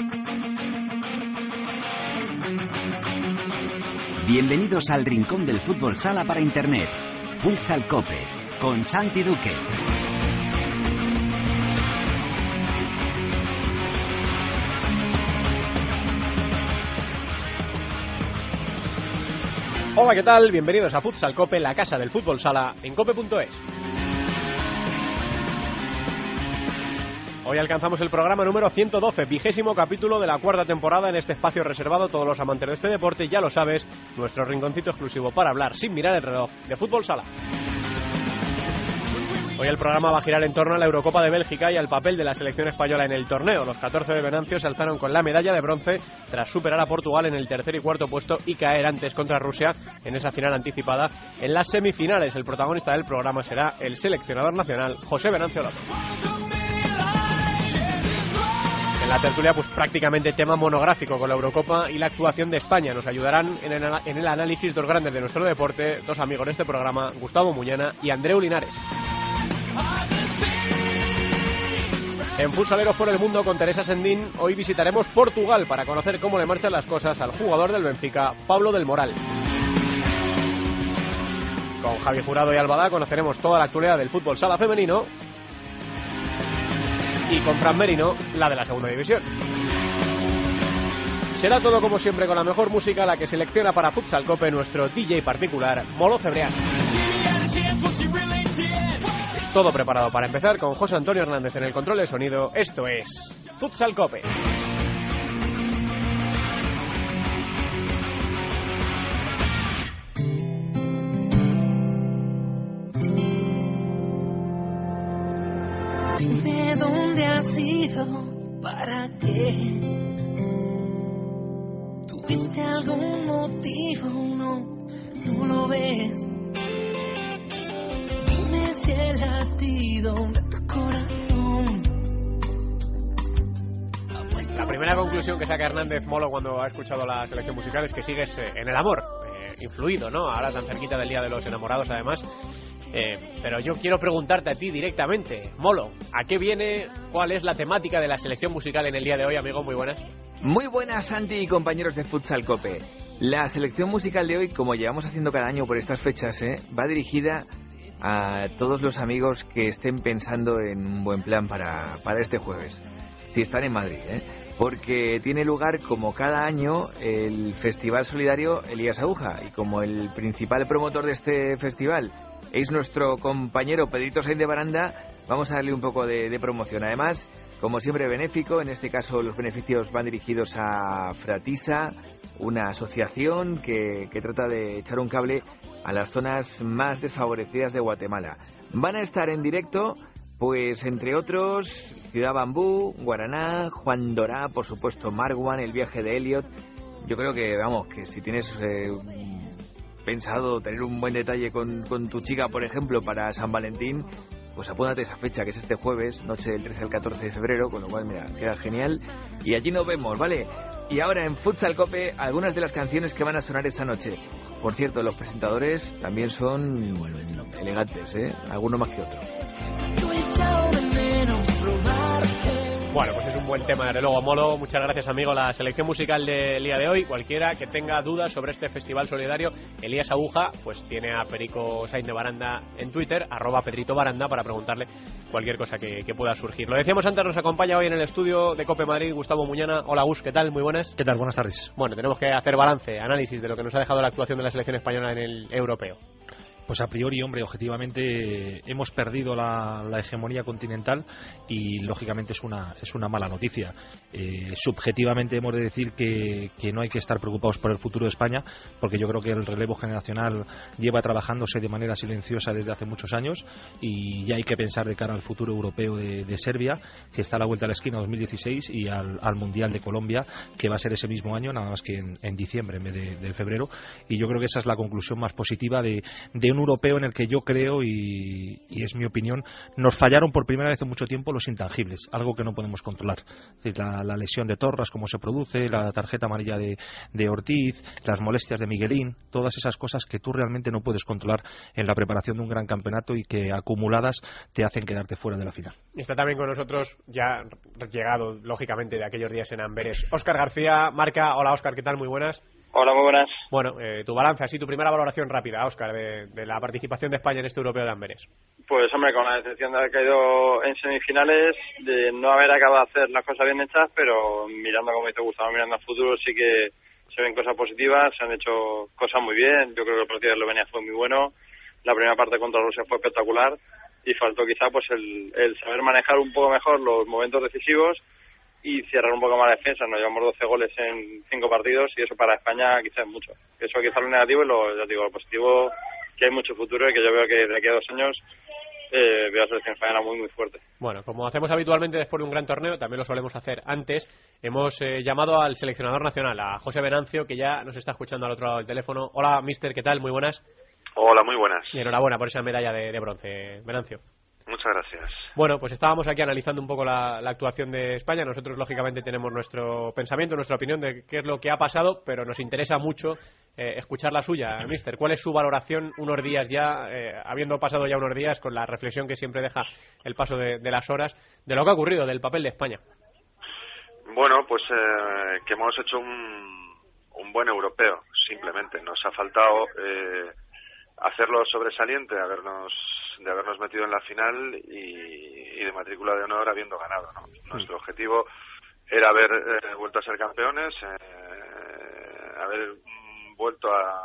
Bienvenidos al rincón del fútbol sala para internet. Futsal Cope, con Santi Duque. Hola, ¿qué tal? Bienvenidos a Futsal Cope, la casa del fútbol sala en cope.es. Hoy alcanzamos el programa número 112, 20º capítulo de la cuarta temporada en este espacio reservado a todos los amantes de este deporte. Ya lo sabes, nuestro rinconcito exclusivo para hablar sin mirar el reloj de fútbol sala. Hoy el programa va a girar en torno a la Eurocopa de Bélgica y al papel de la selección española en el torneo. Los 14 de Venancio se alzaron con la medalla de bronce tras superar a Portugal en el tercer y cuarto puesto y caer antes contra Rusia en esa final anticipada en las semifinales. El protagonista del programa será el seleccionador nacional, José Venancio López. En la tertulia, pues prácticamente tema monográfico con la Eurocopa y la actuación de España. Nos ayudarán en el análisis dos grandes de nuestro deporte, dos amigos de este programa, Gustavo Muñana y Andreu Linares. En Futsaleros por el Mundo con Teresa Sendín, hoy visitaremos Portugal para conocer cómo le marchan las cosas al jugador del Benfica, Pablo del Moral. Con Javi Jurado y Albada conoceremos toda la actualidad del fútbol sala femenino. Y con Fran Merino, la de la segunda división. Será todo como siempre con la mejor música, la que selecciona para Futsal Cope nuestro DJ particular, Molo Cebrián. Todo preparado para empezar con José Antonio Hernández en el control de sonido. Esto es Futsal Cope. Dime dónde has ido, para qué. ¿Tuviste algún motivo? No lo ves. Dime si el latido de tu corazón. La primera conclusión que saca Hernández Molo cuando ha escuchado la selección musical es que sigues en el amor, influido, ¿no? Ahora tan cerquita del Día de los Enamorados, además. Pero yo quiero preguntarte a ti directamente, Molo, ¿a qué viene? ¿Cuál es la temática de la selección musical en el día de hoy, amigo? Muy buenas. Muy buenas, Santi y compañeros de Futsal Cope. La selección musical de hoy, como llevamos haciendo cada año por estas fechas, va dirigida a todos los amigos que estén pensando en un buen plan para este jueves, si están en Madrid, porque tiene lugar como cada año el Festival Solidario Elías Aguja, y como el principal promotor de este festival es nuestro compañero Pedrito Sainz de Baranda, vamos a darle un poco de promoción. Además, como siempre, benéfico. En este caso los beneficios van dirigidos a Fratisa, una asociación que trata de echar un cable a las zonas más desfavorecidas de Guatemala. Van a estar en directo, pues entre otros, Ciudad Bambú, Guaraná, Juan Dorá, por supuesto Marwan, El Viaje de Elliot. Yo creo que, vamos, que si tienes pensado tener un buen detalle con tu chica, por ejemplo, para San Valentín, pues apúntate esa fecha, que es este jueves, noche del 13 al 14 de febrero, con lo cual, mira, queda genial. Y allí nos vemos, ¿vale? Y ahora en Futsal Cope, algunas de las canciones que van a sonar esta noche. Por cierto, los presentadores también son elegantes, alguno más que otro. Bueno, pues es un buen tema, desde luego, Molo. Muchas gracias, amigo. La selección musical del día de hoy, cualquiera que tenga dudas sobre este festival solidario Elías Aguja, pues tiene a Perico Sainz de Baranda en Twitter, @PedritoBaranda, para preguntarle cualquier cosa que pueda surgir. Lo decíamos antes, nos acompaña hoy en el estudio de Cope Madrid Gustavo Muñana. Hola, Gus, ¿qué tal? Muy buenas. ¿Qué tal? Buenas tardes. Bueno, tenemos que hacer balance, análisis de lo que nos ha dejado la actuación de la selección española en el europeo. Pues a priori, hombre, objetivamente hemos perdido la hegemonía continental y lógicamente es una mala noticia. Subjetivamente hemos de decir que no hay que estar preocupados por el futuro de España, porque yo creo que el relevo generacional lleva trabajándose de manera silenciosa desde hace muchos años y ya hay que pensar de cara al futuro europeo de Serbia, que está a la vuelta de la esquina, 2016, y al Mundial de Colombia, que va a ser ese mismo año, nada más que en diciembre en vez de febrero. Y yo creo que esa es la conclusión más positiva de un europeo en el que yo creo, y es mi opinión, nos fallaron por primera vez en mucho tiempo los intangibles, algo que no podemos controlar. Es decir, la lesión de Torras, cómo se produce, la tarjeta amarilla de Ortiz, las molestias de Miguelín, todas esas cosas que tú realmente no puedes controlar en la preparación de un gran campeonato y que acumuladas te hacen quedarte fuera de la final. Está también con nosotros, ya llegado lógicamente de aquellos días en Amberes, Óscar García, Marca. Hola Óscar, ¿qué tal? Muy buenas. Hola, muy buenas. Bueno, tu balance, así tu primera valoración rápida, Óscar, de la participación de España en este europeo de Amberes. Pues hombre, con la decepción de haber caído en semifinales, de no haber acabado de hacer las cosas bien hechas, pero mirando, como dice Gustavo, mirando al futuro, sí que se ven cosas positivas, se han hecho cosas muy bien. Yo creo que el partido de Eslovenia fue muy bueno, la primera parte contra Rusia fue espectacular y faltó quizá pues el saber manejar un poco mejor los momentos decisivos y cerrar un poco más la defensa. Nos llevamos 12 goles en 5 partidos y eso para España quizás es mucho. Eso quizás lo negativo y lo positivo, que hay mucho futuro y que yo veo que de aquí a 2 años veo a la selección española muy fuerte. Bueno, como hacemos habitualmente después de un gran torneo, también lo solemos hacer antes, hemos llamado al seleccionador nacional, a José Venancio, que ya nos está escuchando al otro lado del teléfono. Hola, mister, ¿qué tal? Muy buenas. Hola, muy buenas. Y enhorabuena por esa medalla de bronce, Venancio. Muchas gracias. Bueno, pues estábamos aquí analizando un poco la actuación de España. Nosotros, lógicamente, tenemos nuestro pensamiento, nuestra opinión de qué es lo que ha pasado, pero nos interesa mucho escuchar la suya, mister. ¿Cuál es su valoración unos días ya, habiendo pasado ya unos días, con la reflexión que siempre deja el paso de las horas, de lo que ha ocurrido, del papel de España? Bueno, pues que hemos hecho un buen europeo, simplemente. Nos ha faltado hacerlo sobresaliente, de habernos metido en la final y de matrícula de honor habiendo ganado, ¿no? Nuestro objetivo era haber vuelto a ser campeones, haber vuelto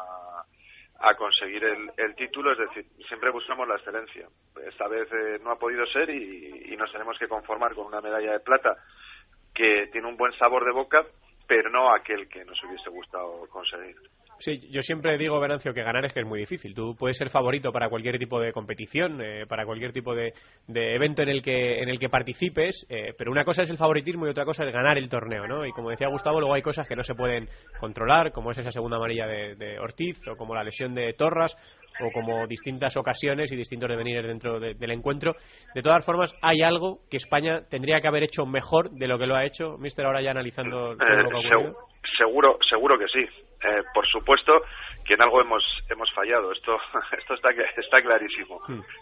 a conseguir el título, es decir, siempre buscamos la excelencia. Esta vez no ha podido ser y nos tenemos que conformar con una medalla de plata que tiene un buen sabor de boca, pero no aquel que nos hubiese gustado conseguir. Sí, yo siempre digo, Venancio, que ganar es que es muy difícil. Tú puedes ser favorito para cualquier tipo de competición, para cualquier tipo de evento en el que participes, pero una cosa es el favoritismo y otra cosa es ganar el torneo, ¿no? Y como decía Gustavo, luego hay cosas que no se pueden controlar, como es esa segunda amarilla de Ortiz, o como la lesión de Torras, o como distintas ocasiones y distintos devenires dentro del encuentro. De todas formas, hay algo que España tendría que haber hecho mejor de lo que lo ha hecho, mister, ahora ya analizando todo lo que ha ocurrido. Seguro que sí. Por supuesto que en algo hemos fallado. Esto está clarísimo.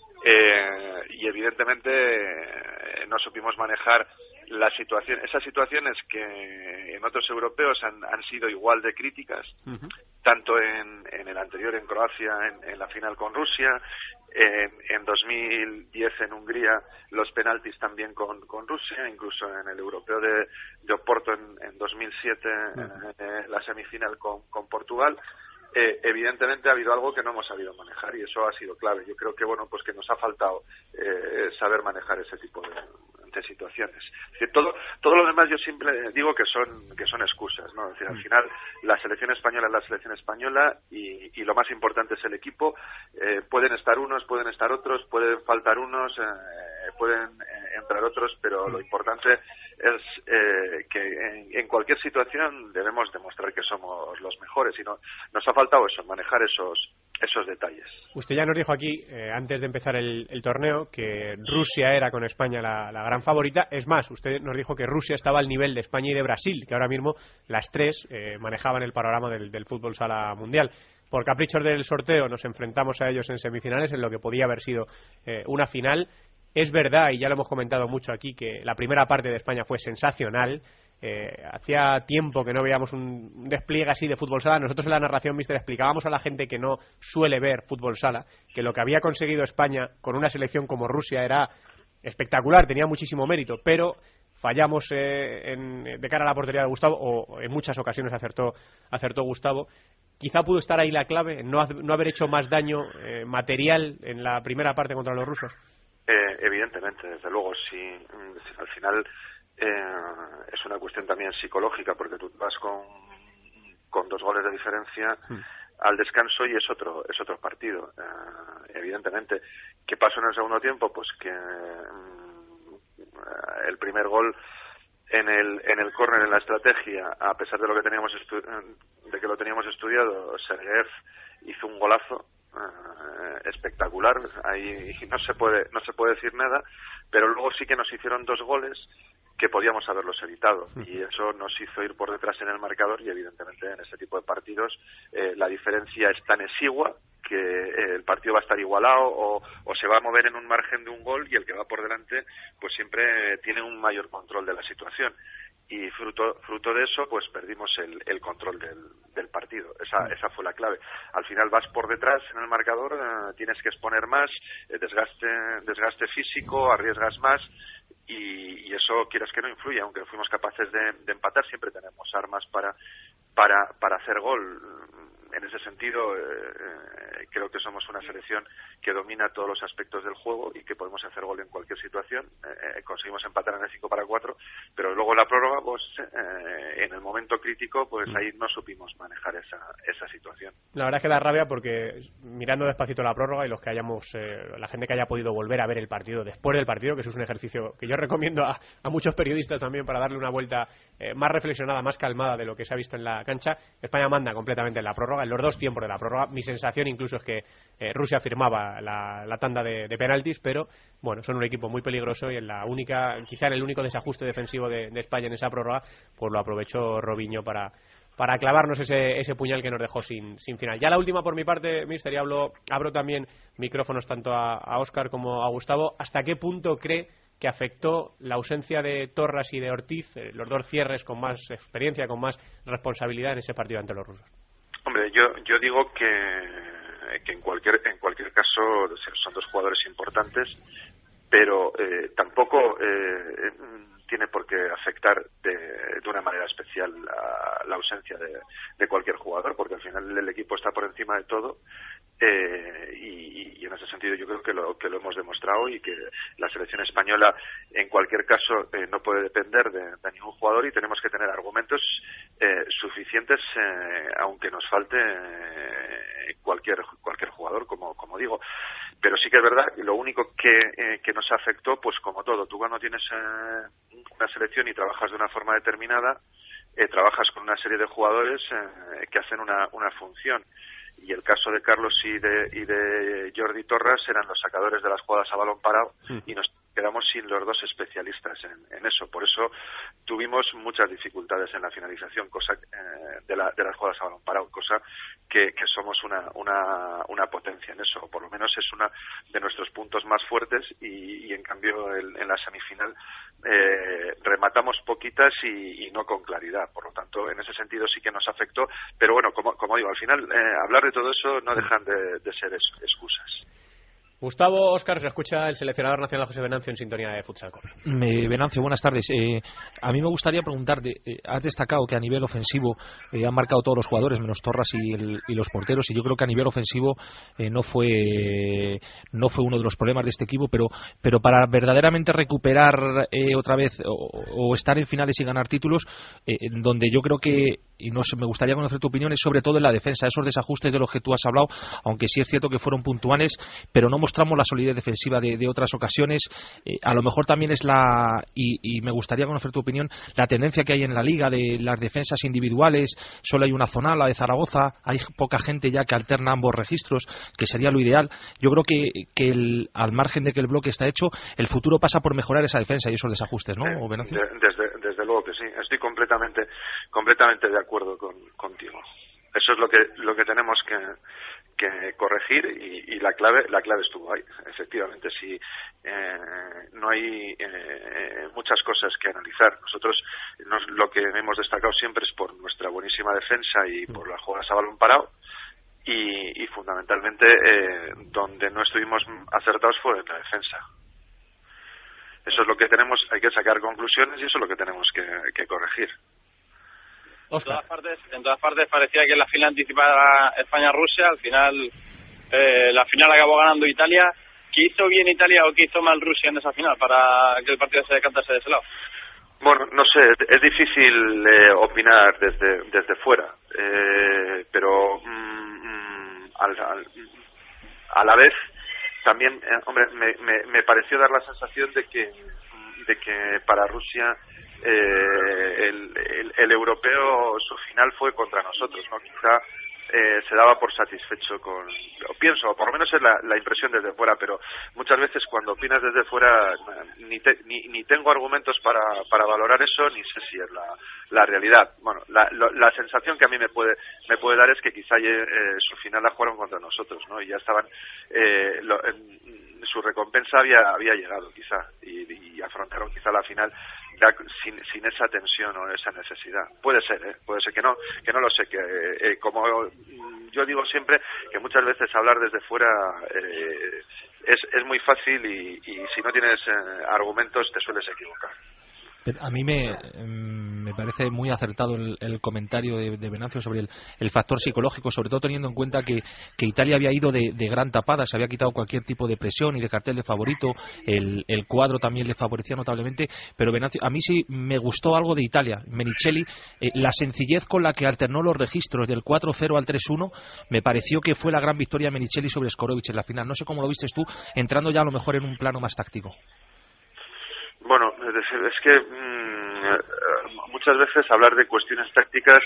Y evidentemente no supimos manejar la situación, esas situaciones que en otros europeos han sido igual de críticas, tanto en el anterior en Croacia, en la final con Rusia, en 2010 en Hungría los penaltis también con Rusia, incluso en el europeo de Oporto en 2007 la semifinal con Portugal. Evidentemente ha habido algo que no hemos sabido manejar y eso ha sido clave. Yo creo que pues que nos ha faltado saber manejar ese tipo de situaciones. Es decir, todo lo demás yo siempre digo que son excusas, ¿no? Es decir, al final la selección española es la selección española y lo más importante es el equipo. Pueden estar unos, pueden estar otros, pueden faltar unos, pueden entrar otros, pero lo importante es que en cualquier situación debemos demostrar que somos los mejores y nos ha faltado eso, manejar esos detalles. Usted ya nos dijo aquí, antes de empezar el torneo, que Rusia era con España la gran favorita. Es más, usted nos dijo que Rusia estaba al nivel de España y de Brasil, que ahora mismo las tres manejaban el panorama del fútbol sala mundial. Por caprichos del sorteo nos enfrentamos a ellos en semifinales, en lo que podía haber sido una final. Es verdad, y ya lo hemos comentado mucho aquí, que la primera parte de España fue sensacional. Hacía tiempo que no veíamos un despliegue así de fútbol sala. Nosotros en la narración, mister, explicábamos a la gente que no suele ver fútbol sala que lo que había conseguido España con una selección como Rusia era espectacular, tenía muchísimo mérito, pero fallamos de cara a la portería de Gustavo, o en muchas ocasiones acertó Gustavo. Quizá pudo estar ahí la clave, no haber hecho más daño material en la primera parte contra los rusos. Evidentemente, desde luego, sí, al final es una cuestión también psicológica, porque tú vas con 2 goles de diferencia al descanso y es otro partido. Evidentemente, ¿qué pasó en el segundo tiempo? Pues que el primer gol en el córner, en la estrategia, a pesar de lo que teníamos de que lo teníamos estudiado, Sergeyev hizo un golazo espectacular, ahí no se puede decir nada, pero luego sí que nos hicieron 2 goles que podíamos haberlos evitado, y eso nos hizo ir por detrás en el marcador, y evidentemente en ese tipo de partidos la diferencia es tan exigua que el partido va a estar igualado o se va a mover en un margen de un gol, y el que va por delante pues siempre tiene un mayor control de la situación, y fruto de eso pues perdimos el control del partido. Esa fue la clave. Al final vas por detrás en el marcador, tienes que exponer más, desgaste físico, arriesgas más, y eso quieras que no influye, aunque fuimos capaces de empatar, siempre tenemos armas para hacer gol. En ese sentido, creo que somos una selección que domina todos los aspectos del juego y que podemos hacer gol en cualquier situación. Conseguimos empatar en el 5-4, pero luego en la prórroga, pues en el momento crítico, pues ahí no supimos manejar esa situación. La verdad es que da rabia porque mirando despacito la prórroga, y los que la gente que haya podido volver a ver el partido después del partido, que eso es un ejercicio que yo recomiendo a muchos periodistas también para darle una vuelta más reflexionada, más calmada de lo que se ha visto en la cancha. España manda completamente en la prórroga, en los 2 tiempos de la prórroga. Mi sensación incluso es que Rusia firmaba la tanda de penaltis, pero bueno, son un equipo muy peligroso, y quizá en el único desajuste defensivo de España en esa prórroga, pues lo aprovechó Robinho para clavarnos ese puñal que nos dejó sin final. Ya la última por mi parte, mister, y abro también micrófonos tanto a Óscar como a Gustavo. ¿Hasta qué punto cree que afectó la ausencia de Torras y de Ortiz, los 2 cierres con más experiencia, con más responsabilidad en ese partido ante los rusos? Hombre, yo digo que en cualquier caso son 2 jugadores importantes, pero tampoco tiene por qué afectar de una manera especial la ausencia de cualquier jugador, porque al final el equipo está por encima de todo, y en ese sentido yo creo que lo hemos demostrado, y que la selección española en cualquier caso no puede depender de ningún jugador, y tenemos que tener argumentos suficientes, aunque nos falte cualquier jugador, como digo. Pero sí que es verdad, y lo único que nos afectó, pues como todo, tú cuando tienes una selección y trabajas de una forma determinada, trabajas con una serie de jugadores que hacen una función, y el caso de Carlos y de Jordi Torras eran los sacadores de las jugadas a balón parado, y nos quedamos sin los 2 especialistas en eso. Por eso tuvimos muchas dificultades en la finalización, cosa de las jugadas a balón parado, cosa que somos una potencia en eso, o por lo menos es uno de nuestros puntos más fuertes, y en cambio en la semifinal rematamos poquitas y no con claridad. Por lo tanto, en ese sentido sí que nos afectó, pero bueno, como digo, al final hablar de todo eso no dejan de ser excusas. Gustavo, Óscar, se escucha el seleccionador nacional José Venancio en sintonía de Futsal Cope. Venancio, buenas tardes. A mí me gustaría preguntarte, has destacado que a nivel ofensivo han marcado todos los jugadores, menos Torras y los porteros, y yo creo que a nivel ofensivo no fue uno de los problemas de este equipo, pero para verdaderamente recuperar otra vez o estar en finales y ganar títulos, donde yo creo que, y no sé, me gustaría conocer tu opinión, es sobre todo en la defensa, esos desajustes de los que tú has hablado, aunque sí es cierto que fueron puntuales, pero no mostramos la solidez defensiva de otras ocasiones. A lo mejor también es y me gustaría conocer tu opinión, la tendencia que hay en la liga de las defensas individuales. Solo hay una zona, la de Zaragoza, hay poca gente ya que alterna ambos registros, que sería lo ideal. Yo creo que al margen de que el bloque está hecho, el futuro pasa por mejorar esa defensa y esos desajustes, ¿no? Desde luego que sí, estoy completamente de acuerdo contigo. Eso es lo que tenemos que corregir, y la clave estuvo ahí. Efectivamente, si no hay muchas cosas que analizar. Nosotros lo que hemos destacado siempre es por nuestra buenísima defensa y por las jugadas a balón parado, y fundamentalmente donde no estuvimos acertados fue en la defensa. Eso es lo que tenemos, hay que sacar conclusiones, y eso es lo que tenemos que corregir. En todas partes parecía que la final anticipaba España-Rusia. Al final la final acabó ganando Italia. ¿Qué hizo bien Italia o qué hizo mal Rusia en esa final para que el partido se decantase de ese lado? Bueno, no sé, es difícil opinar desde fuera, pero a la vez también, hombre, me pareció dar la sensación de que para Rusia el europeo, su final fue contra nosotros, ¿no? Quizá se daba por satisfecho o por lo menos es la impresión desde fuera, pero muchas veces cuando opinas desde fuera ni tengo argumentos para valorar eso, ni sé si es la realidad. Bueno, la sensación que a mí me puede dar es que quizá su final la jugaron contra nosotros, ¿no? Y ya estaban su recompensa había llegado quizá y afrontaron quizá la final ya sin esa tensión o esa necesidad. Puede ser que no lo sé, que como yo digo siempre, que muchas veces hablar desde fuera es muy fácil y si no tienes argumentos te sueles equivocar. A mí me parece muy acertado el comentario de Venancio sobre el factor psicológico, sobre todo teniendo en cuenta que Italia había ido de gran tapada, se había quitado cualquier tipo de presión y de cartel de favorito, el cuadro también le favorecía notablemente, pero Venancio, a mí sí me gustó algo de Italia. Menichelli, la sencillez con la que alternó los registros del 4-0 al 3-1, me pareció que fue la gran victoria de Menichelli sobre Skorovic en la final. No sé cómo lo vistes tú, entrando ya a lo mejor en un plano más táctico. Bueno, es que muchas veces hablar de cuestiones tácticas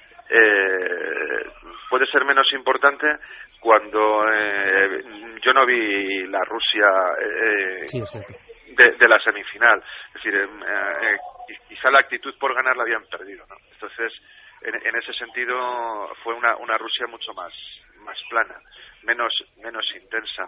puede ser menos importante cuando yo no vi la Rusia sí, es cierto, de la semifinal. Es decir, quizá la actitud por ganar la habían perdido, ¿no? Entonces, en ese sentido fue una Rusia mucho más plana, menos intensa,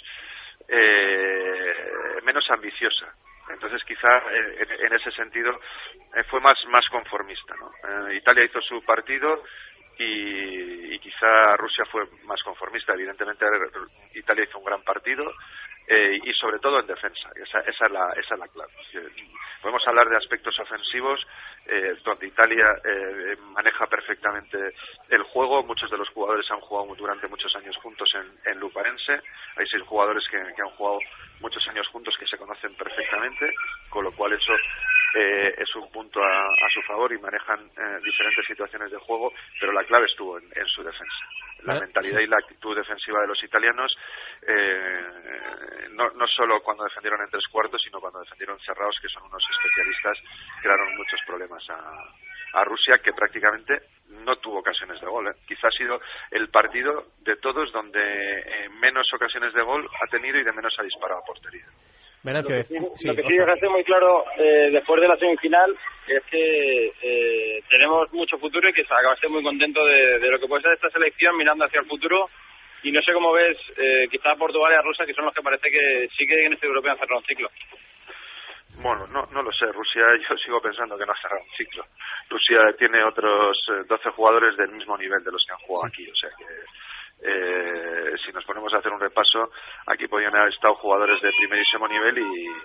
menos ambiciosa. Entonces quizá en ese sentido fue más conformista, ¿no? Italia hizo su partido y quizá Rusia fue más conformista. Evidentemente Italia hizo un gran partido y sobre todo en defensa. Esa es la clave. Podemos hablar de aspectos ofensivos donde Italia maneja perfectamente el juego. Muchos de los jugadores han jugado durante muchos años juntos en Luparense. Hay 6 jugadores que han jugado muchos años juntos que se conocen perfectamente, con lo cual eso es un punto a su favor y manejan diferentes situaciones de juego, pero la clave estuvo en su defensa. La mentalidad y la actitud defensiva de los italianos, no solo cuando defendieron en 3/4, sino cuando defendieron cerrados, que son unos especialistas, crearon muchos problemas a Rusia, que prácticamente no tuvo ocasiones de gol. Quizá ha sido el partido de todos donde menos ocasiones de gol ha tenido y de menos ha disparado a portería. Lo que sí dejaste muy claro después de la semifinal es que tenemos mucho futuro y que acabaste muy contento de lo que puede ser esta selección mirando hacia el futuro. Y no sé cómo ves quizá Portugal y a Rusia, que son los que parece que sí que en este europeo han cerrado un ciclo. Bueno, no lo sé. Rusia, yo sigo pensando que no ha cerrado un ciclo. Rusia tiene otros 12 jugadores del mismo nivel de los que han jugado aquí, o sea que si nos ponemos a hacer un repaso, aquí podrían haber estado jugadores de primerísimo nivel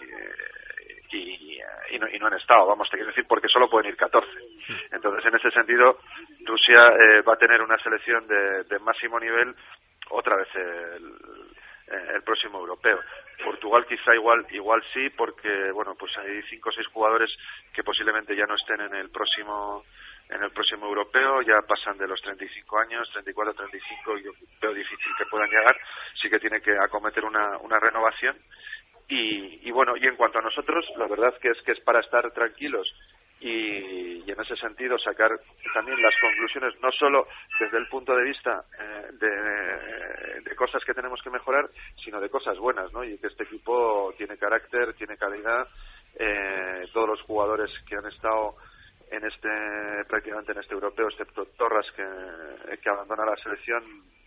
y no han estado, vamos, te quiero decir, porque solo pueden ir 14. Entonces, en ese sentido, Rusia va a tener una selección de máximo nivel otra vez el próximo europeo. Portugal quizá igual sí, porque bueno, pues hay 5 o 6 jugadores que posiblemente ya no estén en el próximo europeo, ya pasan de los 35 años, 34, 35, y yo veo difícil que puedan llegar. Sí que tiene que acometer una renovación y bueno, y en cuanto a nosotros, la verdad que es para estar tranquilos y en ese sentido sacar también las conclusiones, no solo desde el punto de vista de cosas que tenemos que mejorar, sino de cosas buenas, ¿no? Y que este equipo tiene carácter, tiene calidad. Todos los jugadores que han estado prácticamente en este europeo, excepto Torras que abandona la selección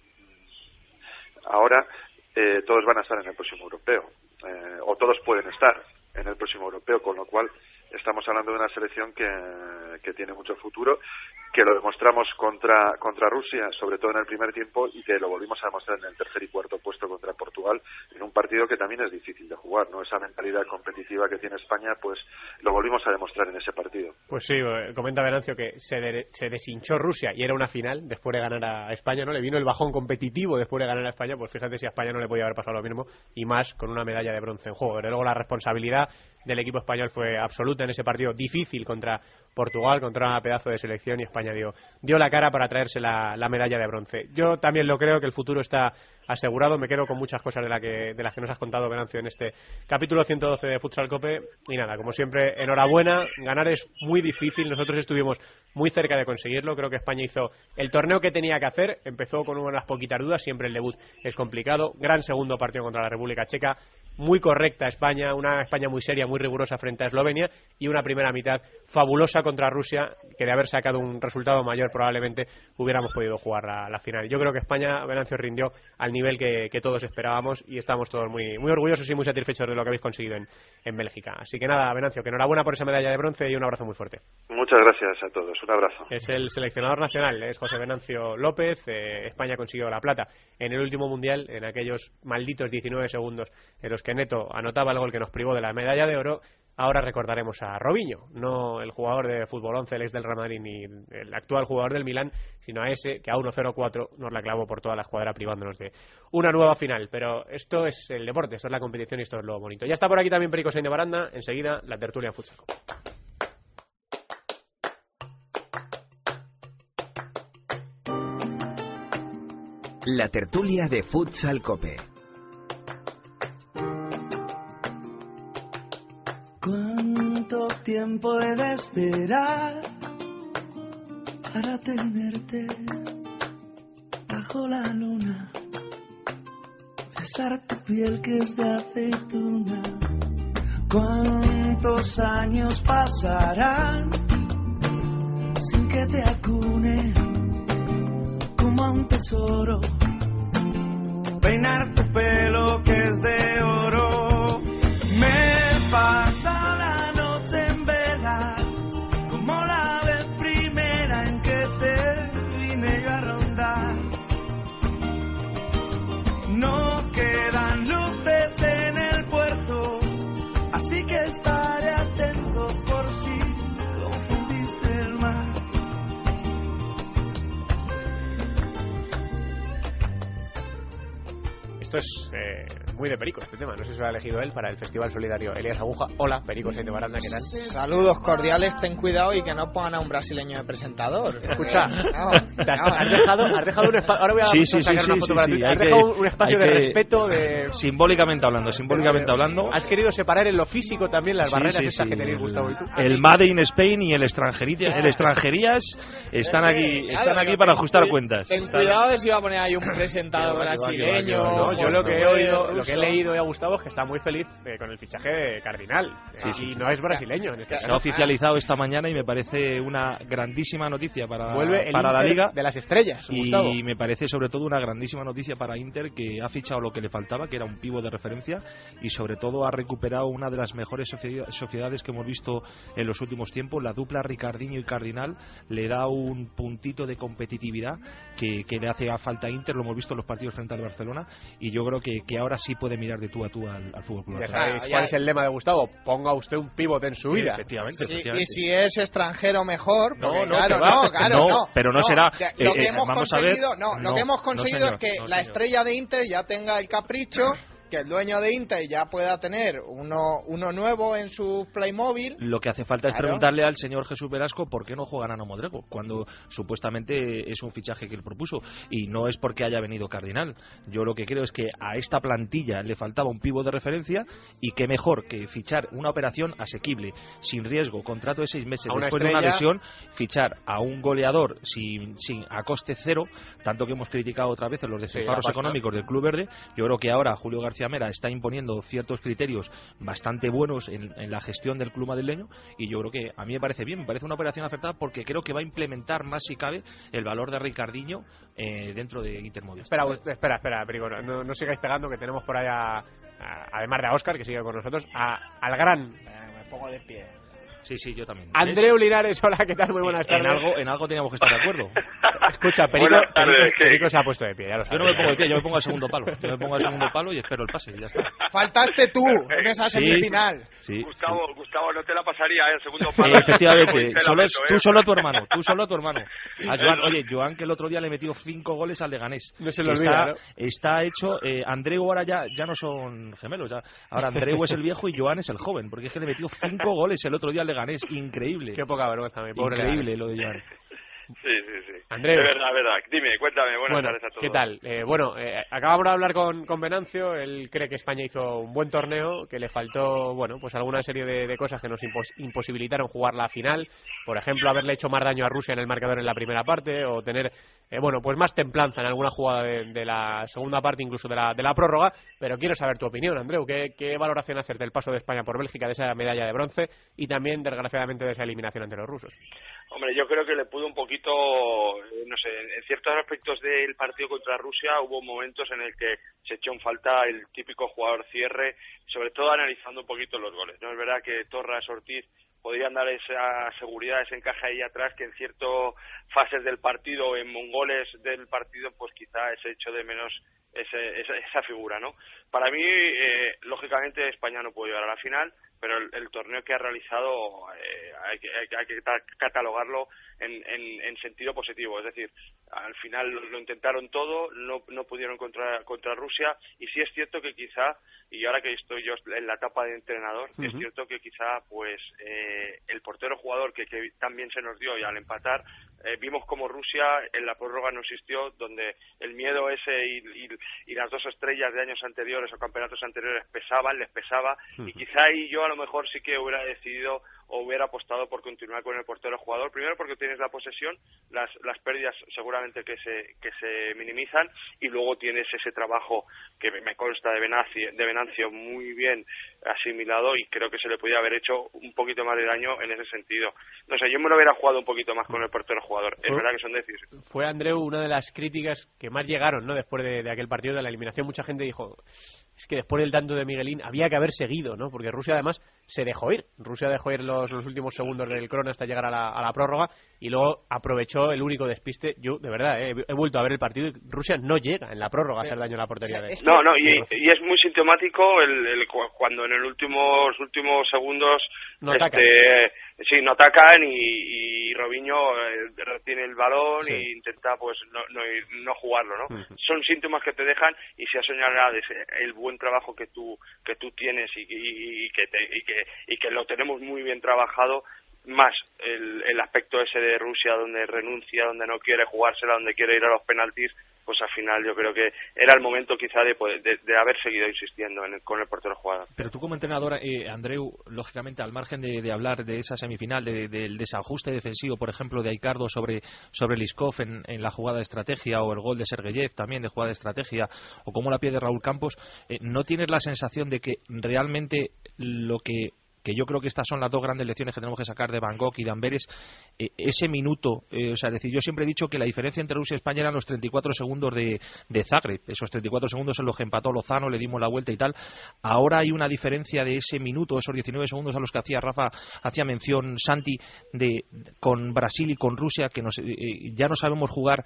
ahora, todos van a estar en el próximo europeo, o todos pueden estar en el próximo europeo, con lo cual estamos hablando de una selección que tiene mucho futuro, que lo demostramos contra Rusia, sobre todo en el primer tiempo, y que lo volvimos a demostrar en el tercer y cuarto puesto contra Portugal, en un partido que también es difícil de jugar, ¿no? Esa mentalidad competitiva que tiene España, pues lo volvimos a demostrar en ese partido. Pues sí, comenta Venancio que se deshinchó Rusia y era una final después de ganar a España, ¿no? Le vino el bajón competitivo después de ganar a España, pues fíjate si a España no le podía haber pasado lo mismo, y más con una medalla de bronce en juego. Pero luego la responsabilidad del equipo español fue absoluta en ese partido difícil contra Portugal, contra una pedazo de selección, y España dio la cara para traerse la medalla de bronce. Yo también lo creo, que el futuro está asegurado. Me quedo con muchas cosas de las que nos has contado, Venancio, en este capítulo 112 de Futsal Cope. Y nada, como siempre, enhorabuena. Ganar es muy difícil, nosotros estuvimos muy cerca de conseguirlo. Creo que España hizo el torneo que tenía que hacer, empezó con unas poquitas dudas, siempre el debut es complicado. Gran segundo partido contra la República Checa, muy correcta España, una España muy seria, muy rigurosa frente a Eslovenia, y una primera mitad fabulosa contra Rusia, que de haber sacado un resultado mayor probablemente hubiéramos podido jugar la final. Yo creo que España, Venancio, rindió al nivel que todos esperábamos, y estamos todos muy, muy orgullosos y muy satisfechos de lo que habéis conseguido en Bélgica. Así que nada, Venancio, que enhorabuena por esa medalla de bronce y un abrazo muy fuerte. Muchas gracias a todos, un abrazo. Es el seleccionador nacional, es José Venancio López. España consiguió la plata en el último mundial, en aquellos malditos 19 segundos en los que Neto anotaba el gol que nos privó de la medalla de oro. Ahora recordaremos a Robinho, no el jugador de fútbol 11, el ex del Real Madrid, ni el actual jugador del Milán, sino a ese que a 1-0-4 nos la clavó por toda la escuadra, privándonos de una nueva final. Pero esto es el deporte, esto es la competición y esto es lo bonito. Ya está por aquí también Perico Sainz de Baranda. Enseguida la tertulia en Futsal. La tertulia de Futsal Cope. ¿Cuánto tiempo he de esperar para tenerte bajo la luna? Besar tu piel que es de aceituna. ¿Cuántos años pasarán sin que te acune como a un tesoro? Peinar tu pelo que es de oro. Me pasa la noche en vela, como la vez primera en que te vine yo a rondar. No quedan luces en el puerto, así que estaré atento por si confundiste el mar. Esto es muy de Perico, este tema. No sé si lo ha elegido él para el Festival Solidario Elías Aguja. Hola, Perico Sainz de Baranda, ¿qué tal? Saludos cordiales, ten cuidado y que no pongan a un brasileño de presentador. Escucha, has dejado un espacio. Ahora voy a sacar una foto para ti. Has dejado un espacio de respeto. Simbólicamente hablando. Has querido separar en lo físico también las barreras estas que tenéis, Gustavo y tú. El Made in Spain y el extranjerías están aquí para ajustar cuentas. Ten cuidado de si va a poner ahí un presentador brasileño. No, yo lo que he oído, lo que he leído y a Gustavo es que está muy feliz con el fichaje de Cardinal. Y no es brasileño en este caso. Se ha oficializado esta mañana y me parece una grandísima noticia para Inter la Liga de las estrellas, Gustavo. Y me parece sobre todo una grandísima noticia para Inter, que ha fichado lo que le faltaba, que era un pívot de referencia, y sobre todo ha recuperado una de las mejores sociedades que hemos visto en los últimos tiempos. La dupla Ricardinho y Cardinal le da un puntito de competitividad que le hace falta a Inter. Lo hemos visto en los partidos frente al Barcelona, y yo creo que ahora sí puede mirar de tú a tú al Fútbol Club. Ya sabéis cuál es el lema de Gustavo: ponga usted un pivote en su vida. Efectivamente. Y si es extranjero mejor, no, pero no será. Lo que hemos conseguido es que la estrella de Inter ya tenga el capricho, que el dueño de Inter ya pueda tener uno nuevo en su Playmobil. Lo que hace falta es preguntarle al señor Jesús Velasco por qué no juega Nano Modrego, cuando supuestamente es un fichaje que él propuso, y no es porque haya venido Cardinal. Yo lo que creo es que a esta plantilla le faltaba un pívot de referencia, y qué mejor que fichar una operación asequible, sin riesgo, contrato de 6 meses después de una lesión, fichar a un goleador a coste cero, tanto que hemos criticado otra vez los despilfarros económicos del Club Verde. Yo creo que ahora Julio García Mera está imponiendo ciertos criterios bastante buenos en la gestión del club madrileño, y yo creo que a mí me parece bien, me parece una operación acertada, porque creo que va a implementar más, si cabe, el valor de Ricardinho dentro de Intermovistar. Espera, Perico, no sigáis pegando, que tenemos por ahí además de a Óscar, que sigue con nosotros, al gran... Me pongo de pie. Sí, yo también. Andreu Linares, hola, ¿qué tal? Muy buenas tardes. En algo teníamos que estar de acuerdo. Escucha, Perico se ha puesto de pie, ya lo sabes. Yo no me pongo de pie, yo me pongo al segundo palo. Yo me pongo al segundo palo y espero el pase y ya está. Faltaste tú en esa semifinal. Sí, Gustavo, no te la pasaría el segundo palo. Efectivamente, tú solo a tu hermano. A Joan, oye, Joan que el otro día le metió 5 goles al Leganés. No se lo olvida, ¿no? Está hecho, Andreu ahora ya no son gemelos, ya. Ahora Andreu es el viejo y Joan es el joven, porque es que le metió 5 goles el otro día al Leganés, increíble. Qué poca vergüenza, mi pobre. Increíble lo de Joan. Sí. Andreu. Es verdad. Dime, cuéntame, buenas tardes a todos. ¿Qué tal? Acabamos de hablar con Venancio, él cree que España hizo un buen torneo, que le faltó, pues alguna serie de cosas que nos imposibilitaron jugar la final, por ejemplo, haberle hecho más daño a Rusia en el marcador en la primera parte, o tener, pues más templanza en alguna jugada de la segunda parte, incluso de la prórroga, pero quiero saber tu opinión, Andreu, ¿qué valoración haces del paso de España por Bélgica, de esa medalla de bronce, y también, desgraciadamente, de esa eliminación ante los rusos? Hombre, yo creo que le pudo un poquito, no sé, en ciertos aspectos del partido contra Rusia hubo momentos en el que se echó en falta el típico jugador cierre, sobre todo analizando un poquito los goles. No es verdad que Torres, Ortiz podrían dar esa seguridad, ese encaje ahí atrás, que en ciertas fases del partido, en goles del partido, pues quizá se echó de menos esa figura, ¿no? Para mí, lógicamente, España no pudo llegar a la final, pero el torneo que ha realizado hay que catalogarlo en sentido positivo. Es decir, al final lo intentaron todo, no pudieron contra Rusia, y sí es cierto que quizá, y ahora que estoy yo en la etapa de entrenador, es cierto que quizá pues el portero jugador que también se nos dio, y al empatar vimos como Rusia en la prórroga no existió, donde el miedo ese y las 2 estrellas de años anteriores o campeonatos anteriores les pesaba, y quizá ahí yo a lo mejor sí que hubiera decidido o hubiera apostado por continuar con el portero jugador, primero porque tienes la posesión, las pérdidas seguramente que se minimizan, y luego tienes ese trabajo que me consta de Venancio muy bien asimilado, y creo que se le podía haber hecho un poquito más de daño en ese sentido. No sé, yo me lo hubiera jugado un poquito más con el portero jugador. Es verdad que son decisiones. Fue, Andreu, una de las críticas que más llegaron, ¿no? Después de aquel partido de la eliminación, mucha gente dijo, es que después del tanto de Miguelín había que haber seguido, ¿no? Porque Rusia además se dejó ir. Rusia dejó ir los últimos segundos del crono hasta llegar a la prórroga, y luego aprovechó el único despiste. Yo, de verdad, he vuelto a ver el partido y Rusia no llega en la prórroga a hacer daño a la portería de... Y es muy sintomático cuando en los últimos segundos no atacan. No atacan, y Robinho retiene el balón e intenta pues no jugarlo, ¿no? Son síntomas que te dejan, y si has señalado el buen trabajo que tú tienes y que lo tenemos muy bien trabajado, más el aspecto ese de Rusia, donde renuncia, donde no quiere jugársela, donde quiere ir a los penaltis, pues al final yo creo que era el momento quizá de haber seguido insistiendo con el portero jugador. Pero tú como entrenador, Andreu, lógicamente al margen de hablar de esa semifinal, del desajuste defensivo, por ejemplo, de Aicardo sobre Liskov en la jugada de estrategia, o el gol de Sergeyev también de jugada de estrategia, o como la pierde Raúl Campos, ¿no tienes la sensación de que realmente lo que yo creo que estas son las 2 grandes lecciones que tenemos que sacar de Van Gogh y de Amberes, ese minuto, es decir, yo siempre he dicho que la diferencia entre Rusia y España eran los 34 segundos de Zagreb, esos 34 segundos en los que empató Lozano, le dimos la vuelta y tal. Ahora hay una diferencia de ese minuto, esos 19 segundos a los que hacía mención Santi, con Brasil y con Rusia, que ya no sabemos jugar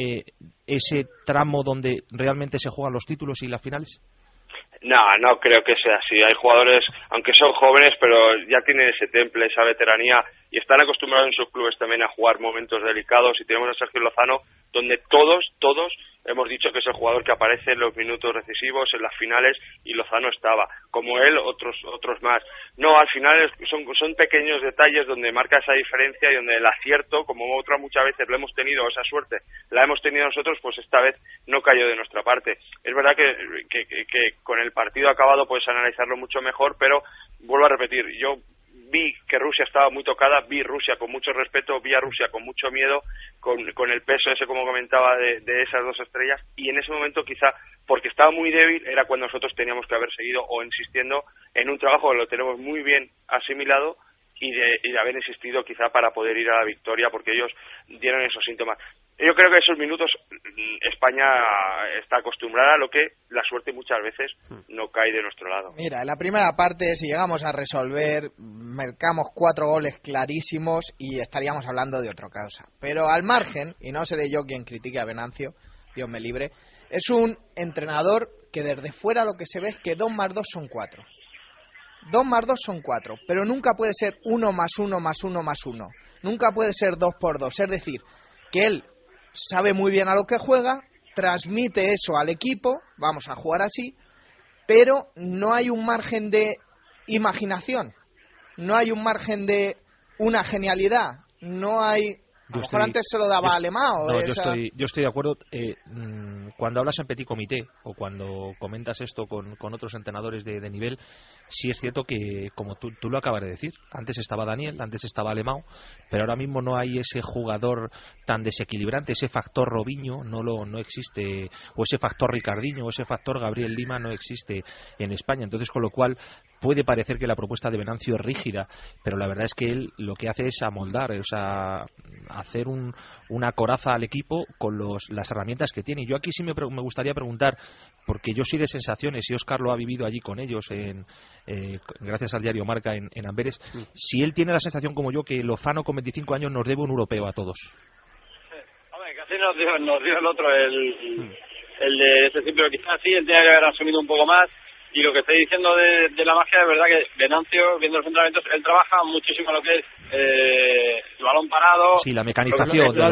ese tramo donde realmente se juegan los títulos y las finales. No creo que sea así. Hay jugadores, aunque son jóvenes, pero ya tienen ese temple, esa veteranía, y están acostumbrados en sus clubes también a jugar momentos delicados. Y tenemos a Sergio Lozano, donde todos hemos dicho que es el jugador que aparece en los minutos decisivos, en las finales, y Lozano estaba. Como él, otros más. No, al final son pequeños detalles donde marca esa diferencia, y donde el acierto, como otras muchas veces lo hemos tenido, esa suerte la hemos tenido nosotros, pues esta vez no cayó de nuestra parte. Es verdad que con el partido acabado puedes analizarlo mucho mejor, pero vuelvo a repetir, yo vi que Rusia estaba muy tocada, vi Rusia con mucho respeto, vi a Rusia con mucho miedo, con el peso ese, como comentaba, de esas 2 estrellas, y en ese momento quizá, porque estaba muy débil, era cuando nosotros teníamos que haber seguido o insistiendo en un trabajo que lo tenemos muy bien asimilado, y de haber insistido quizá para poder ir a la victoria, porque ellos dieron esos síntomas. yo creo que esos minutos España está acostumbrada a lo que la suerte muchas veces no cae de nuestro lado. Mira, en la primera parte, si llegamos a resolver, marcamos 4 goles clarísimos y estaríamos hablando de otra cosa. Pero al margen, y no seré yo quien critique a Venancio, Dios me libre, es un entrenador que desde fuera lo que se ve es que 2 más 2 son 4. 2 más 2 son 4, pero nunca puede ser 1 más 1 más 1 más 1. Nunca puede ser 2 por 2, es decir, que él sabe muy bien a lo que juega, transmite eso al equipo, vamos a jugar así, pero no hay un margen de imaginación, no hay un margen de una genialidad, no hay... A lo mejor antes se lo daba a Alemão. No, yo estoy de acuerdo. Cuando hablas en petit comité o cuando comentas esto con otros entrenadores de nivel, sí es cierto que, como tú lo acabas de decir, antes estaba Daniel, antes estaba Alemão, pero ahora mismo no hay ese jugador tan desequilibrante, ese factor Robinho no existe, o ese factor Ricardinho, o ese factor Gabriel Lima no existe en España. Entonces, con lo cual puede parecer que la propuesta de Venancio es rígida, pero la verdad es que él lo que hace es amoldar, o sea, hacer una coraza al equipo con las herramientas que tiene. Yo aquí sí me gustaría preguntar, porque yo soy de sensaciones y Óscar lo ha vivido allí con ellos, gracias al diario Marca en Amberes, si él tiene la sensación como yo que Lozano con 25 años nos debe un europeo a todos. Hombre, casi nos dio el otro, el de ese simple, quizás sí, él tenía que haber asumido un poco más. Y lo que estoy diciendo de la magia, de verdad que Venancio, viendo los entrenamientos, él trabaja muchísimo lo que es el balón parado. Sí, la mecanización. Lo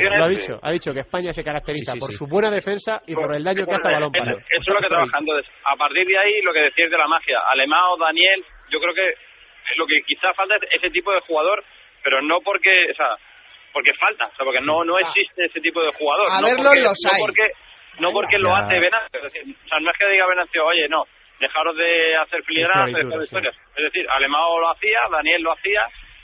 ha dicho que España se caracteriza por su buena defensa y por el daño que hace al balón parado. Eso es lo que trabaja. Entonces, a partir de ahí, lo que decís de la magia, Alemão, Daniel, yo creo que lo que quizá falta es ese tipo de jugador, pero no porque, o sea, porque falta, o sea, porque no existe ese tipo de jugador. A verlos los hay. No porque lo hace Venancio, es decir, o sea, no es que diga Venancio, oye, no, dejaros de hacer filigranas, de hacer historias. Es decir, Alemão lo hacía, Daniel lo hacía,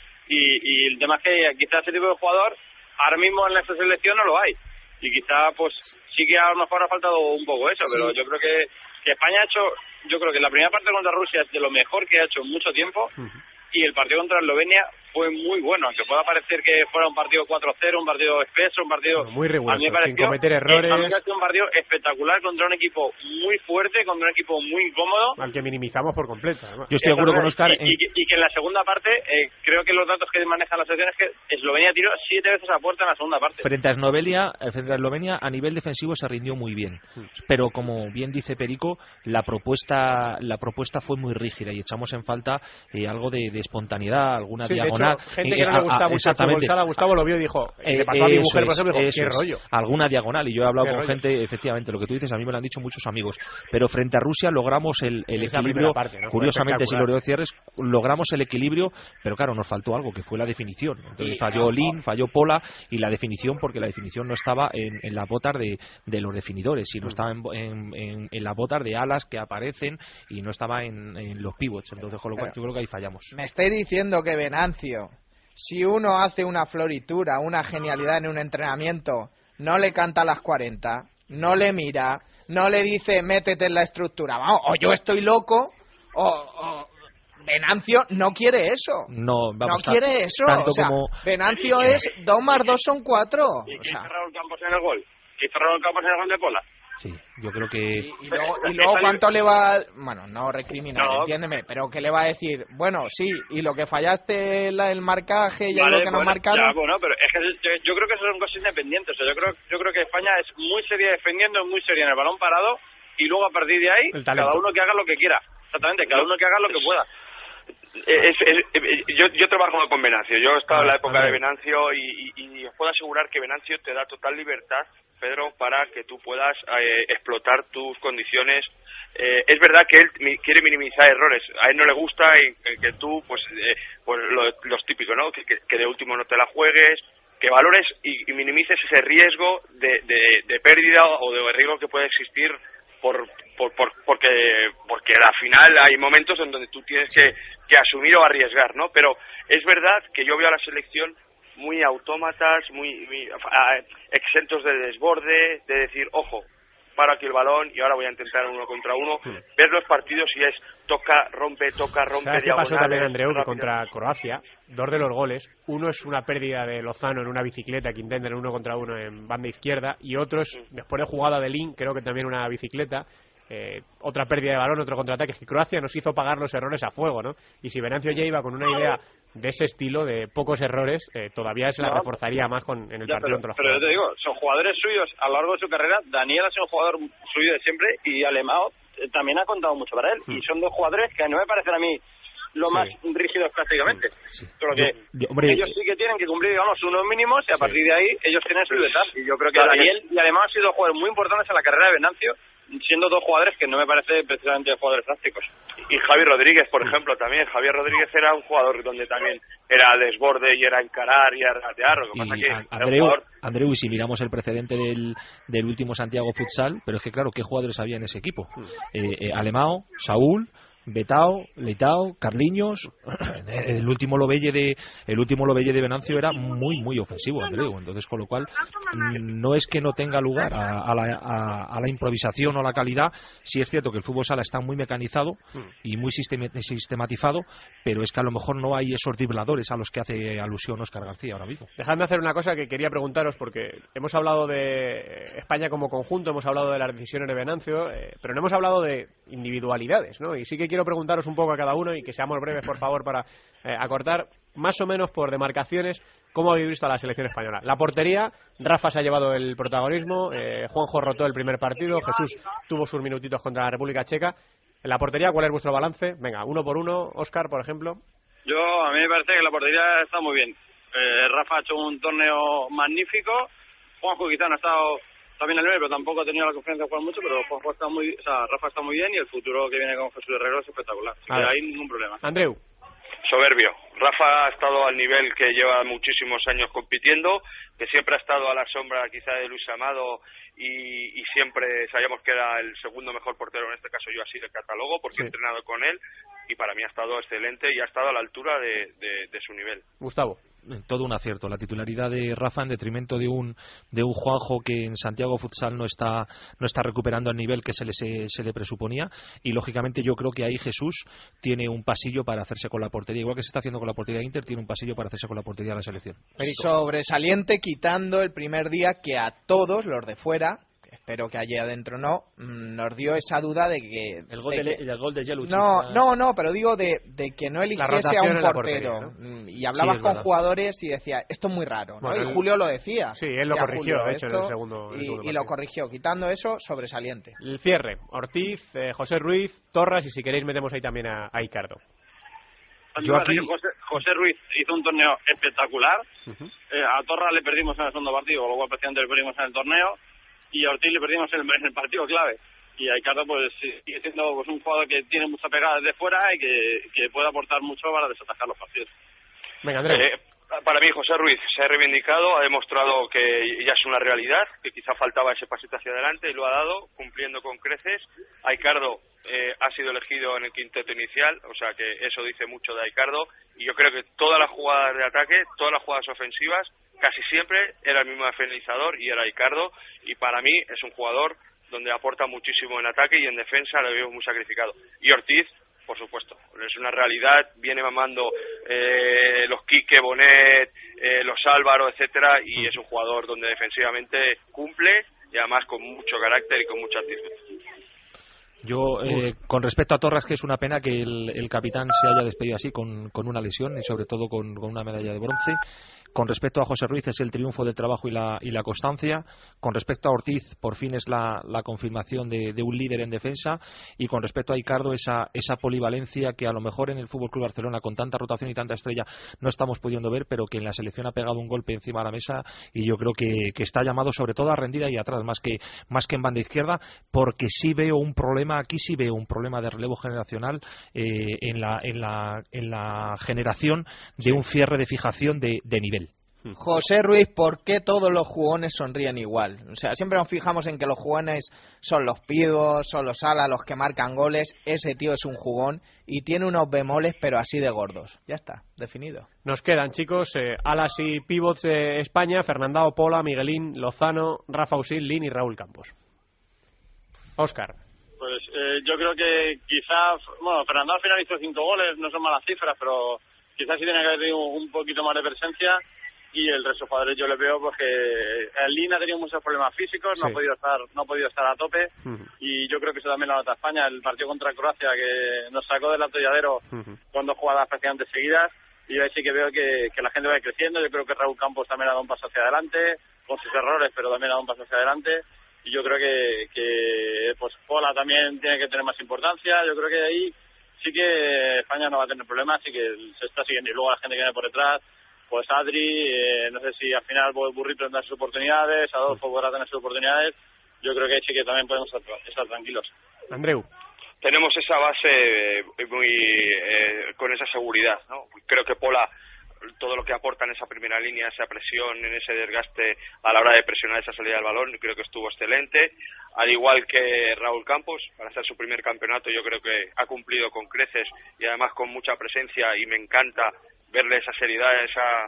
y el tema es que quizás ese tipo de jugador ahora mismo en la selección no lo hay. Y quizá, pues, sí que a lo mejor ha faltado un poco eso, pero yo creo que España ha hecho, yo creo que la primera parte contra Rusia es de lo mejor que ha hecho en mucho tiempo, y el partido contra Eslovenia fue muy bueno, aunque pueda parecer que fuera un partido 4-0, un partido espeso, un partido muy riguroso, sin cometer errores. A mí me ha sido un partido espectacular contra un equipo muy fuerte, contra un equipo muy incómodo, al que minimizamos por completo, además. Yo estoy de acuerdo con Óscar y que en la segunda parte creo que los datos que manejan las selecciones es que Eslovenia tiró 7 veces a puerta en la segunda parte. Frente a Eslovenia a nivel defensivo se rindió muy bien, pero como bien dice Perico, la propuesta fue muy rígida y echamos en falta algo de espontaneidad, alguna diagonal. De hecho, gente que no le gusta mucho el fútbol sala, Gustavo lo vio y dijo, le pasó a mi mujer, por ejemplo, dijo, qué rollo. Alguna diagonal, y yo he hablado con gente, efectivamente, lo que tú dices, a mí me lo han dicho muchos amigos, pero frente a Rusia logramos el equilibrio, parte, ¿no? Curiosamente, si lo cierres, logramos el equilibrio, pero claro, nos faltó algo, que fue la definición. Entonces falló Lin, falló Pola, y la definición, porque la definición no estaba en las botas de los definidores, sino estaba en las botas de alas que aparecen, y no estaba en los pivots. Entonces, con lo cual, yo creo que ahí fallamos. Me estáis diciendo que Venancio, si uno hace una floritura, una genialidad en un entrenamiento, no le canta a las 40, no le mira, no le dice métete en la estructura, vamos, o yo estoy loco, o Venancio no quiere eso. No quiere eso. O sea, Venancio es 2 más 2 son 4. ¿Y quién cerró el campo en el gol? ¿Quién cerró el campo en el gol de Pola? Sí, yo creo que... Y luego ¿cuánto le va...? Bueno, no recriminar, entiéndeme, pero ¿qué le va a decir? Bueno, sí, y lo que fallaste el marcaje y lo que nos marcaron... Ya, bueno, pero es que yo creo que eso son cosas independientes. O sea, yo creo que España es muy seria defendiendo, es muy seria en el balón parado, y luego a partir de ahí, cada uno que haga lo que quiera. Exactamente, cada uno que haga lo que pueda. Yo trabajo con Venancio. Yo he estado en la época de Venancio y os puedo asegurar que Venancio te da total libertad, Pedro, para que tú puedas explotar tus condiciones. Es verdad que él quiere minimizar errores. A él no le gusta que tú, pues los típicos, ¿no? Que de último no te la juegues, que valores y minimices ese riesgo de pérdida o de riesgo que puede existir porque al final hay momentos en donde tú tienes que asumir o arriesgar, ¿no? Pero es verdad que yo veo a la selección muy autómatas, muy exentos de desborde, de decir, ojo, paro aquí el balón y ahora voy a intentar 1 contra 1. Ver los partidos y es toca, rompe, ¿Sabes qué pasó también, Andreu? Que contra Croacia, 2 de los goles, uno es una pérdida de Lozano en una bicicleta que intenta en 1 contra 1 en banda izquierda, y otro es, después de jugada de Lin, creo que también una bicicleta, otra pérdida de balón, otro contraataque. Es que Croacia nos hizo pagar los errores a fuego, ¿no? Y si Venancio ya iba con una idea de ese estilo, de pocos errores, todavía se la reforzaría más en el partido contra los Pero yo te digo, son jugadores suyos a lo largo de su carrera. Daniel ha sido un jugador suyo de siempre y Alemão también ha contado mucho para él. Y son 2 jugadores que no me parecen a mí lo más rígidos prácticamente. Pero que ellos sí que tienen que cumplir, digamos, unos mínimos, y a partir de ahí ellos tienen su libertad. Y yo creo que Daniel y Alemão han sido jugadores muy importantes en la carrera de Venancio, siendo 2 jugadores que no me parece precisamente jugadores prácticos. Y Javi Rodríguez, por ejemplo, también. Javier Rodríguez era un jugador donde también era desborde y era encarar y era ratear. Lo que pasa que Andreu, si miramos el precedente del último Santiago Futsal, pero es que claro, ¿qué jugadores había en ese equipo? Alemão, Saúl, Betao, Leitao, Carliños. El último Lobelle de Venancio era muy ofensivo, Andreu. Entonces, con lo cual, no es que no tenga lugar a la improvisación o a la calidad. Sí es cierto que el fútbol sala está muy mecanizado y muy sistematizado, pero es que a lo mejor no hay esos dribladores a los que hace alusión Óscar García ahora mismo. Dejadme hacer una cosa que quería preguntaros, porque hemos hablado de España como conjunto, hemos hablado de las decisiones de Venancio, pero no hemos hablado de individualidades, ¿no? Y sí que quiero preguntaros un poco a cada uno, y que seamos breves, por favor, para acortar, más o menos por demarcaciones, cómo habéis visto a la selección española. La portería, Rafa se ha llevado el protagonismo, Juanjo rotó el primer partido, Jesús tuvo sus minutitos contra la República Checa. En la portería, ¿cuál es vuestro balance? Venga, 1 por 1, Óscar, por ejemplo. A mí me parece que la portería está muy bien. Rafa ha hecho un torneo magnífico, Juanjo quizá no ha estado también al nivel, pero tampoco ha tenido la confianza de jugar mucho, pero Rafa está muy bien, y el futuro que viene con Jesús Herrero es espectacular. Así que ahí ningún problema. Andreu. Soberbio. Rafa ha estado al nivel que lleva muchísimos años compitiendo, que siempre ha estado a la sombra quizá de Luis Amado, y siempre sabíamos que era el segundo mejor portero, en este caso yo así le catalogo, porque he entrenado con él, y para mí ha estado excelente y ha estado a la altura de su nivel. Gustavo. Todo un acierto, la titularidad de Rafa en detrimento de un Juanjo que en Santiago Futsal no está recuperando el nivel que se le presuponía, y lógicamente yo creo que ahí Jesús tiene un pasillo para hacerse con la portería, igual que se está haciendo con la portería de Inter, tiene un pasillo para hacerse con la portería de la selección. Sobresaliente, quitando el primer día que a todos los de fuera, espero que allí adentro no, nos dio esa duda de que... El gol de Yeluch. No, pero digo de que no eligiese a un portero. ¿No? Y hablabas con jugadores y decía, esto es muy raro, ¿no? Y Julio lo decía. Sí, él lo corrigió, de hecho, en el segundo y lo corrigió, quitando eso, sobresaliente. El cierre, Ortiz, José Ruiz, Torras, y si queréis metemos ahí también a Icardo. José Ruiz hizo un torneo espectacular. A Torras le perdimos en el segundo partido, con lo cual prácticamente le perdimos en el torneo, y a Ortiz le perdimos en el partido clave. Y a Icardo pues sigue siendo pues un jugador que tiene mucha pegada desde fuera y que puede aportar mucho para desatajar los partidos. Venga, Andrés. Para mí José Ruiz se ha reivindicado, ha demostrado que ya es una realidad, que quizá faltaba ese pasito hacia adelante, y lo ha dado, cumpliendo con creces. Icardo ha sido elegido en el quinteto inicial, o sea que eso dice mucho de Icardo, y yo creo que todas las jugadas de ataque, todas las jugadas ofensivas, casi siempre era el mismo finalizador, y era Icardo, y para mí es un jugador donde aporta muchísimo en ataque, y en defensa lo veo muy sacrificado. Y Ortiz, por supuesto, es una realidad, viene mamando los Quique, Bonet, los Álvaro, etcétera, y es un jugador donde defensivamente cumple, y además con mucho carácter y con mucha actitud. Yo, con respecto a Torras, que es una pena que el capitán se haya despedido así con una lesión, y sobre todo con una medalla de bronce. Con respecto a José Ruiz, es el triunfo del trabajo y la constancia. Con respecto a Ortiz, por fin es la confirmación de un líder en defensa. Y con respecto a Icardo, esa polivalencia que a lo mejor en el FC Barcelona, con tanta rotación y tanta estrella, no estamos pudiendo ver, pero que en la selección ha pegado un golpe encima de la mesa, y yo creo que está llamado sobre todo a rendir ahí atrás, más que en banda izquierda, porque sí veo un problema, aquí sí veo un problema de relevo generacional en la generación de un cierre de fijación de nivel. José Ruiz, ¿por qué todos los jugones sonríen igual? O sea, siempre nos fijamos en que los jugones son los pivots, son los alas, los que marcan goles. Ese tío es un jugón y tiene unos bemoles, pero así de gordos. Ya está, definido. Nos quedan, chicos, alas y pivots de España: Fernandao, Pola, Miguelín, Lozano, Rafa Usil, Lin y Raúl Campos. Óscar. Pues yo creo que quizás, bueno, Fernando al final hizo 5 goles, no son malas cifras, pero quizás sí tiene que haber tenido un poquito más de presencia, y el resto de jugadores yo les veo pues que el Lin ha tenido muchos problemas físicos, no ha podido estar a tope, y yo creo que eso también lo nota España. El partido contra Croacia, que nos sacó del atolladero con 2 jugadas prácticamente seguidas, y ahí sí que veo que la gente va creciendo. Yo creo que Raúl Campos también ha dado un paso hacia adelante, con sus errores, pero también ha dado un paso hacia adelante. Y yo creo que pues Pola también tiene que tener más importancia. Yo creo que ahí sí que España no va a tener problemas, sí que se está siguiendo. Y luego la gente que viene por detrás, pues Adri, no sé si al final Burrito tendrá sus oportunidades, Adolfo podrá tener sus oportunidades. Yo creo que ahí sí que también podemos estar tranquilos. Andreu. Tenemos esa base con esa seguridad, ¿no? Creo que Pola, todo lo que aporta en esa primera línea, esa presión, en ese desgaste a la hora de presionar esa salida del balón, creo que estuvo excelente. Al igual que Raúl Campos, para hacer su primer campeonato, yo creo que ha cumplido con creces y además con mucha presencia, y me encanta verle esa seriedad,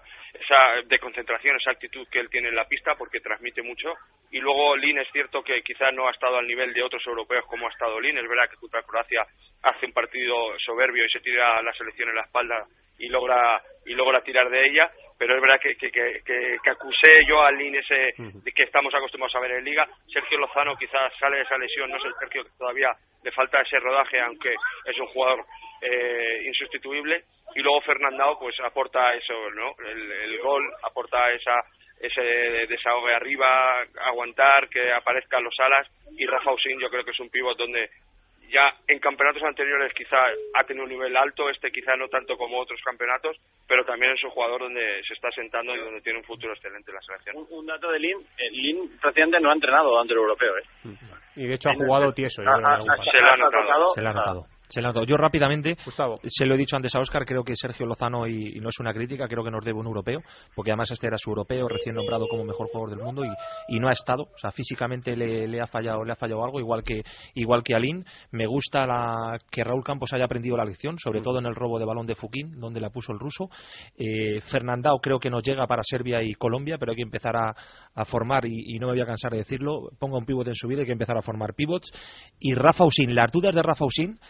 esa de concentración, esa actitud que él tiene en la pista, porque transmite mucho. Y luego Lin, es cierto que quizás no ha estado al nivel de otros europeos como ha estado Lin. Es verdad que contra Croacia hace un partido soberbio y se tira la selección en la espalda y logra tirar de ella, pero es verdad que acusé yo a Lin ese de que estamos acostumbrados a ver en Liga. Sergio Lozano quizás sale de esa lesión, no es el Sergio que todavía le falta ese rodaje, aunque es un jugador insustituible. Y luego Fernandao pues aporta eso, ¿no? El gol, aporta ese desahogue arriba, aguantar, que aparezcan los alas. Y Rafa Usín yo creo que es un pívot donde ya en campeonatos anteriores quizá ha tenido un nivel alto, quizá no tanto como otros campeonatos, pero también es un jugador donde se está sentando y donde tiene un futuro excelente en la selección. Un dato de Lin prácticamente no ha entrenado ante el europeo, Y de hecho ha jugado tieso. Se lo ha notado. Yo rápidamente, Gustavo, se lo he dicho antes a Óscar, creo que Sergio Lozano, y no es una crítica, creo que nos debe un europeo, porque además este era su europeo, recién nombrado como mejor jugador del mundo, y no ha estado, o sea, físicamente le ha fallado algo, igual que a Lin. Me gusta que Raúl Campos haya aprendido la lección, sobre todo en el robo de balón de Fuquín, donde la puso el ruso. Fernandao creo que nos llega para Serbia y Colombia, pero hay que empezar a formar, y no me voy a cansar de decirlo, ponga un pívot en su vida, hay que empezar a formar pívots. Y Rafa Usín, las dudas de Rafa Usín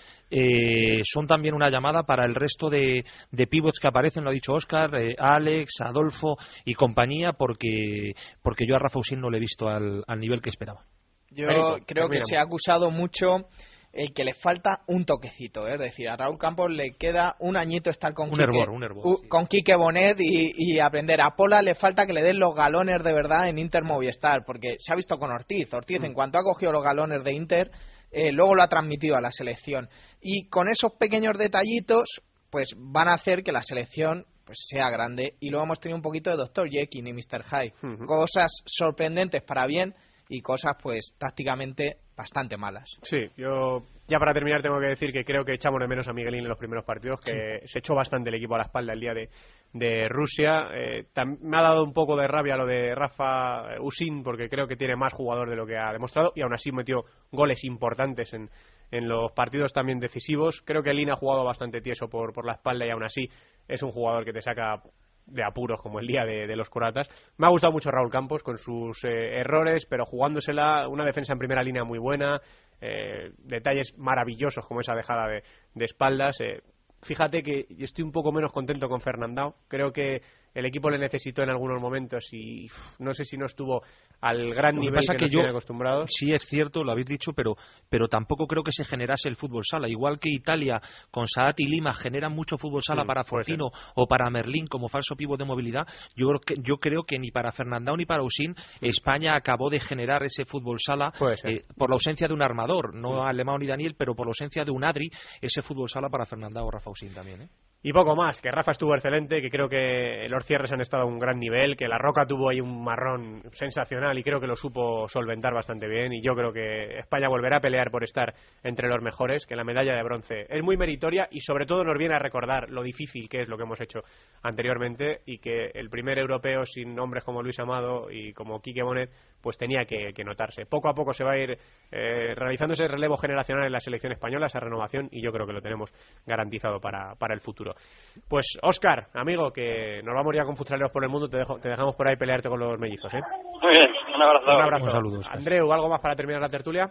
son también una llamada para el resto de pivots que aparecen, lo ha dicho Óscar, Alex, Adolfo y compañía, porque yo a Rafa Usín no le he visto al nivel que esperaba. Yo creo que se ha acusado mucho el que le falta un toquecito, es decir, a Raúl Campos le queda un añito estar con Quique Bonet y aprender. A Pola le falta que le den los galones de verdad en Inter Movistar, porque se ha visto con Ortiz en cuanto ha cogido los galones de Inter, luego lo ha transmitido a la selección, y con esos pequeños detallitos pues van a hacer que la selección pues sea grande. Y luego hemos tenido un poquito de Dr. Jekyll y Mr. Hyde, cosas sorprendentes para bien y cosas pues tácticamente bastante malas. Sí, yo ya para terminar tengo que decir que creo que echamos de menos a Miguelín en los primeros partidos, que se echó bastante el equipo a la espalda el día de Rusia. Me ha dado un poco de rabia lo de Rafa Usín, porque creo que tiene más jugador de lo que ha demostrado, y aún así metió goles importantes en los partidos también decisivos. Creo que Lin ha jugado bastante tieso por la espalda, y aún así es un jugador que te saca de apuros como el día de los croatas. Me ha gustado mucho Raúl Campos con sus errores, pero jugándosela, una defensa en primera línea muy buena, detalles maravillosos como esa dejada de espaldas. Fíjate que yo estoy un poco menos contento con Fernandao. Creo que el equipo le necesitó en algunos momentos y no sé si no estuvo al gran nivel que nos tiene acostumbrados. Sí, es cierto, lo habéis dicho, pero tampoco creo que se generase el fútbol sala. Igual que Italia con Saad y Lima generan mucho fútbol sala para Fortino o para Merlín como falso pívot de movilidad, yo creo que ni para Fernandao ni para Usín España acabó de generar ese fútbol sala por la ausencia de un armador, no Alemão ni Daniel, pero por la ausencia de un Adri, ese fútbol sala para Fernandao o Rafa Usín también, Y poco más, que Rafa estuvo excelente, que creo que los cierres han estado a un gran nivel, que La Roca tuvo ahí un marrón sensacional y creo que lo supo solventar bastante bien, y yo creo que España volverá a pelear por estar entre los mejores, que la medalla de bronce es muy meritoria y sobre todo nos viene a recordar lo difícil que es lo que hemos hecho anteriormente, y que el primer europeo sin hombres como Luis Amado y como Quique Bonet pues tenía que notarse. Poco a poco se va a ir realizando ese relevo generacional en la selección española, esa renovación, y yo creo que lo tenemos garantizado para el futuro. Pues Óscar, amigo, que nos vamos ya con futsaleros por el mundo, te dejamos por ahí pelearte con los mellizos, Muy bien, un abrazo. Un saludo, Andreu, ¿algo más para terminar la tertulia?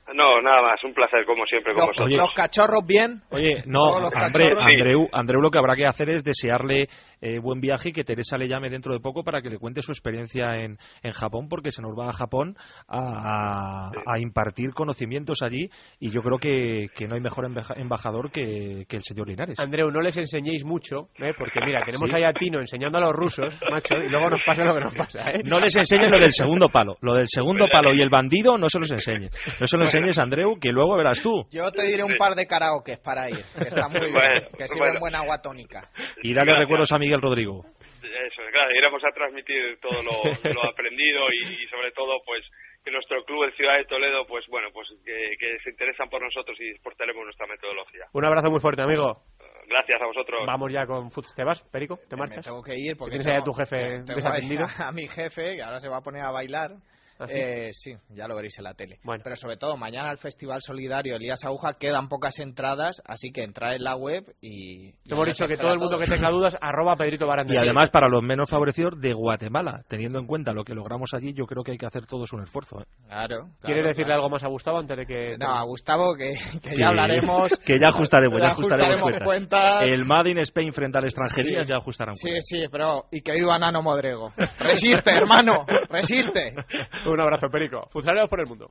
No, nada más, un placer como siempre con vosotros. ¿Los cachorros bien? Oye, no, Andreu, lo que habrá que hacer es desearle buen viaje y que Teresa le llame dentro de poco para que le cuente su experiencia en Japón, porque se nos va a Japón a impartir conocimientos allí, y yo creo que no hay mejor embajador que el señor Linares. Andreu, no les enseñéis mucho, porque mira, tenemos ahí a Tino enseñando a los rusos, macho, y luego nos pasa lo que nos pasa, No les enseñes lo del segundo palo. Lo del segundo palo y el bandido no se los enseñes. No se lo enseñes, Andreu, que luego verás tú. Yo te diré un par de karaokes para ir, que está muy bien, que sirven buena agua tónica. Y dale recuerdos a Miguel Rodrigo. Eso es, claro, iremos a transmitir todo lo aprendido y sobre todo, pues, que nuestro club, el Ciudad de Toledo, pues bueno, pues que se interesan por nosotros y exportaremos nuestra metodología. Un abrazo muy fuerte, amigo. Gracias a vosotros. Vamos ya con Futs. ¿Te vas, Perico? ¿Te marchas? Me tengo que ir porque tienes ahí a tu jefe desatendido. A mi jefe, que ahora se va a poner a bailar. Sí, ya lo veréis en la tele. Bueno. Pero sobre todo, mañana al Festival Solidario Elías Aguja quedan pocas entradas, así que entrad en la web y... Te hemos dicho que todo el mundo que tenga dudas, @Pedrito Baranda. Y además, para los menos favorecidos de Guatemala, teniendo en cuenta lo que logramos allí, yo creo que hay que hacer todos un esfuerzo. Claro. ¿Quieres decirle algo más a Gustavo antes de que...? No, a Gustavo, que ya hablaremos... Que ya ajustaremos cuentas. El Made in Spain frente al extranjería ya ajustarán cuentas. Sí, pero... Y que viva Nano Modrego. Resiste, hermano, resiste. Un abrazo, Perico. Futsaleros por el mundo.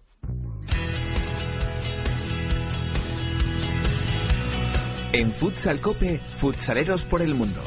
En Futsal Cope, futsaleros por el mundo.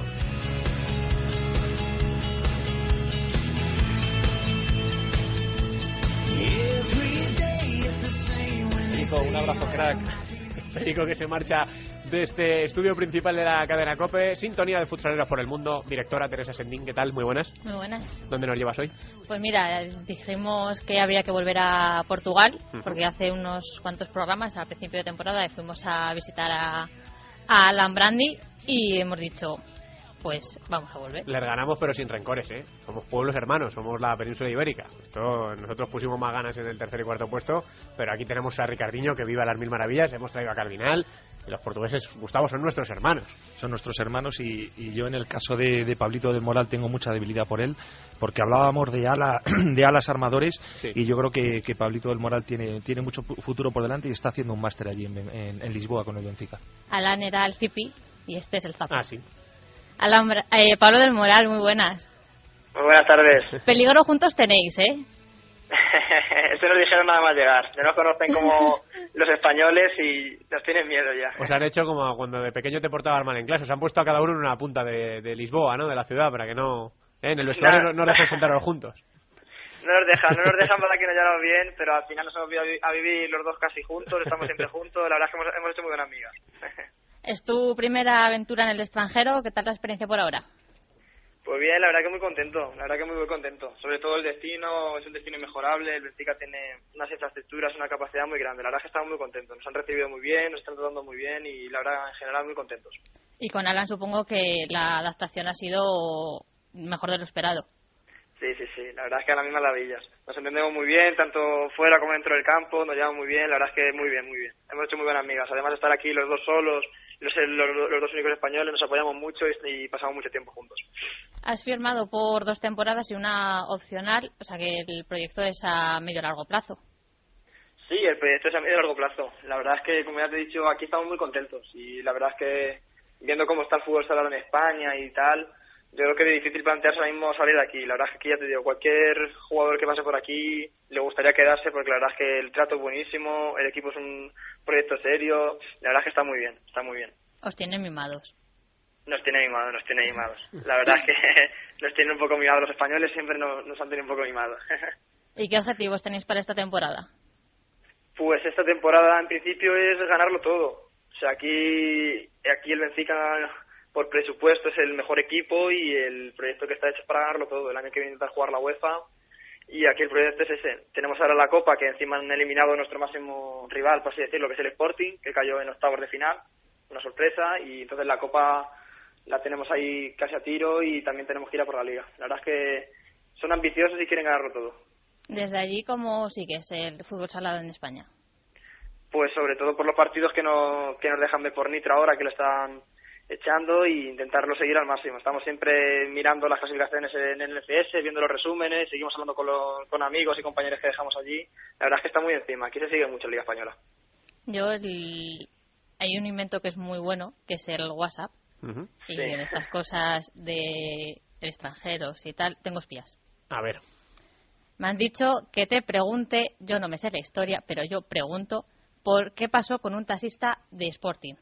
Perico, un abrazo, crack. Perico, que se marcha de este estudio principal de la cadena COPE. Sintonía de Futsaleros por el mundo. Directora Teresa Sendín, ¿qué tal? Muy buenas. Muy buenas. ¿Dónde nos llevas hoy? Pues mira, dijimos que habría que volver a Portugal, porque hace unos cuantos programas, al principio de temporada, fuimos a visitar a Alan Brandi y hemos dicho, pues vamos a volver. Les ganamos, pero sin rencores, ¿eh? Somos pueblos hermanos, somos la península ibérica. Nosotros pusimos más ganas en el tercer y cuarto puesto, pero aquí tenemos a Ricardiño, que viva las mil maravillas, hemos traído a Cardinal, y los portugueses, Gustavo, son nuestros hermanos. Son nuestros hermanos, y yo en el caso de Pablito del Moral tengo mucha debilidad por él, porque hablábamos de alas armadores, sí. Y yo creo que Pablito del Moral tiene mucho futuro por delante y está haciendo un máster allí en Lisboa con el Benfica. Alan era el Zipi y este es el Zapi. Ah, sí. Pablo del Moral, muy buenas. Muy buenas tardes. Peligro juntos tenéis, ¿eh? Esto nos dijeron nada más llegar. Ya nos conocen como los españoles y nos tienen miedo ya. Os han hecho como cuando de pequeño te portabas mal en clase. Os han puesto a cada uno en una punta de Lisboa, ¿no? De la ciudad, para que no... en el vestuario no representaros juntos. No nos dejan para que nos llevamos bien, pero al final nos hemos ido a vivir los dos casi juntos, estamos siempre juntos. La verdad es que hemos hecho muy buenas amigas. ¿Es tu primera aventura en el extranjero? ¿Qué tal la experiencia por ahora? Pues bien, la verdad que muy contento, muy contento. Sobre todo el destino, es un destino inmejorable, el Benfica tiene unas infraestructuras, una capacidad muy grande. La verdad es que estamos muy contentos, nos han recibido muy bien, nos están tratando muy bien y la verdad en general muy contentos. Y con Alan supongo que la adaptación ha sido mejor de lo esperado. Sí, la verdad es que a las mismas maravillas. Nos entendemos muy bien, tanto fuera como dentro del campo, nos llevamos muy bien, la verdad es que muy bien. Hemos hecho muy buenas amigas, además de estar aquí los dos solos, los dos únicos españoles, nos apoyamos mucho y pasamos mucho tiempo juntos. Has firmado por 2 temporadas y una opcional, o sea que el proyecto es a medio largo plazo. Sí, el proyecto es a medio largo plazo. La verdad es que, como ya te he dicho, aquí estamos muy contentos y la verdad es que viendo cómo está el fútbol sala en España y tal, yo creo que es difícil plantearse ahora mismo salir de aquí. La verdad es que aquí, ya te digo, cualquier jugador que pase por aquí le gustaría quedarse porque la verdad es que el trato es buenísimo, el equipo es un proyecto serio, la verdad es que está muy bien. Os tienen mimados. Nos tiene mimados. La verdad es que nos tienen un poco mimados los españoles, siempre nos han tenido un poco mimados. ¿Y qué objetivos tenéis para esta temporada? Pues esta temporada en principio es ganarlo todo. O sea, aquí el Benfica por presupuesto es el mejor equipo y el proyecto que está hecho es para ganarlo todo. El año que viene intentar jugar la UEFA y aquí el proyecto es ese. Tenemos ahora la Copa, que encima han eliminado a nuestro máximo rival, por así decirlo, que es el Sporting, que cayó en octavos de final, una sorpresa, y entonces la Copa la tenemos ahí casi a tiro y también tenemos que ir a por la Liga. La verdad es que son ambiciosos y quieren ganarlo todo. Desde allí, ¿cómo sigues el fútbol sala en España? Pues sobre todo por los partidos que nos dejan ver por Nitro ahora, que lo están echando e intentarlo seguir al máximo. Estamos siempre mirando las clasificaciones en el FS, viendo los resúmenes, seguimos hablando con amigos y compañeros que dejamos allí. La verdad es que está muy encima, aquí se sigue mucho en Liga Española. Hay un invento que es muy bueno, que es el WhatsApp. Y sí. en estas cosas de extranjeros y tal, tengo espías. A ver. Me han dicho que te pregunte, yo no me sé la historia, pero yo pregunto, ¿por qué pasó con un taxista de Sporting?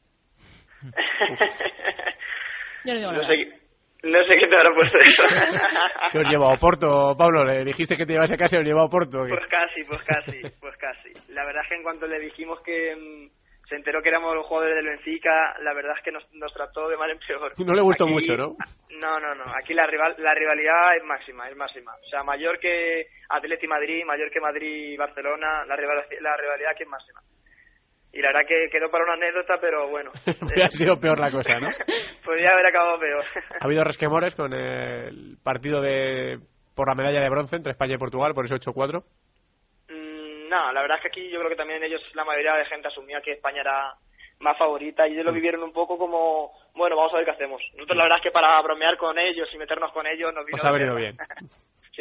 Yo no digo nada. No sé qué te habrá puesto eso. ¿Qué os lleva a Oporto, Pablo? ¿Le dijiste que te ibas a casa y os lleva a Oporto? Pues casi. La verdad es que en cuanto le dijimos que se enteró que éramos los jugadores del Benfica, la verdad es que nos trató de mal en peor. No le gustó aquí, mucho, ¿no? No. Aquí la rivalidad es máxima. O sea, mayor que Atleti Madrid, mayor que Madrid y Barcelona, la rivalidad aquí es máxima. Y la verdad que quedó para una anécdota, pero bueno. Hubiera sido peor la cosa, ¿no? Podría haber acabado peor. ¿Ha habido resquemores con el partido por la medalla de bronce entre España y Portugal, por ese 8-4? No, la verdad es que aquí yo creo que también la mayoría de gente asumía que España era más favorita y ellos lo vivieron un poco como, bueno, vamos a ver qué hacemos. Nosotros la verdad es que para bromear con ellos y meternos con ellos nos vino... Os ha venido bien. Sí.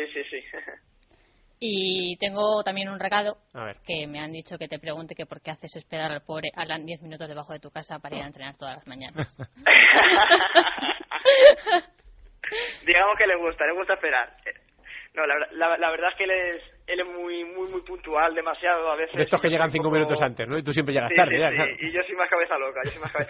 Y tengo también un recado a ver. Que me han dicho que te pregunte que por qué haces esperar al pobre Alan 10 minutos debajo de tu casa para ir a entrenar todas las mañanas. Digamos que le gusta esperar. No, la verdad es que él es muy puntual, demasiado a veces. De estos que llegan 5 minutos antes, ¿no? Y tú siempre llegas tarde. Ya, claro. Y yo soy más cabeza loca.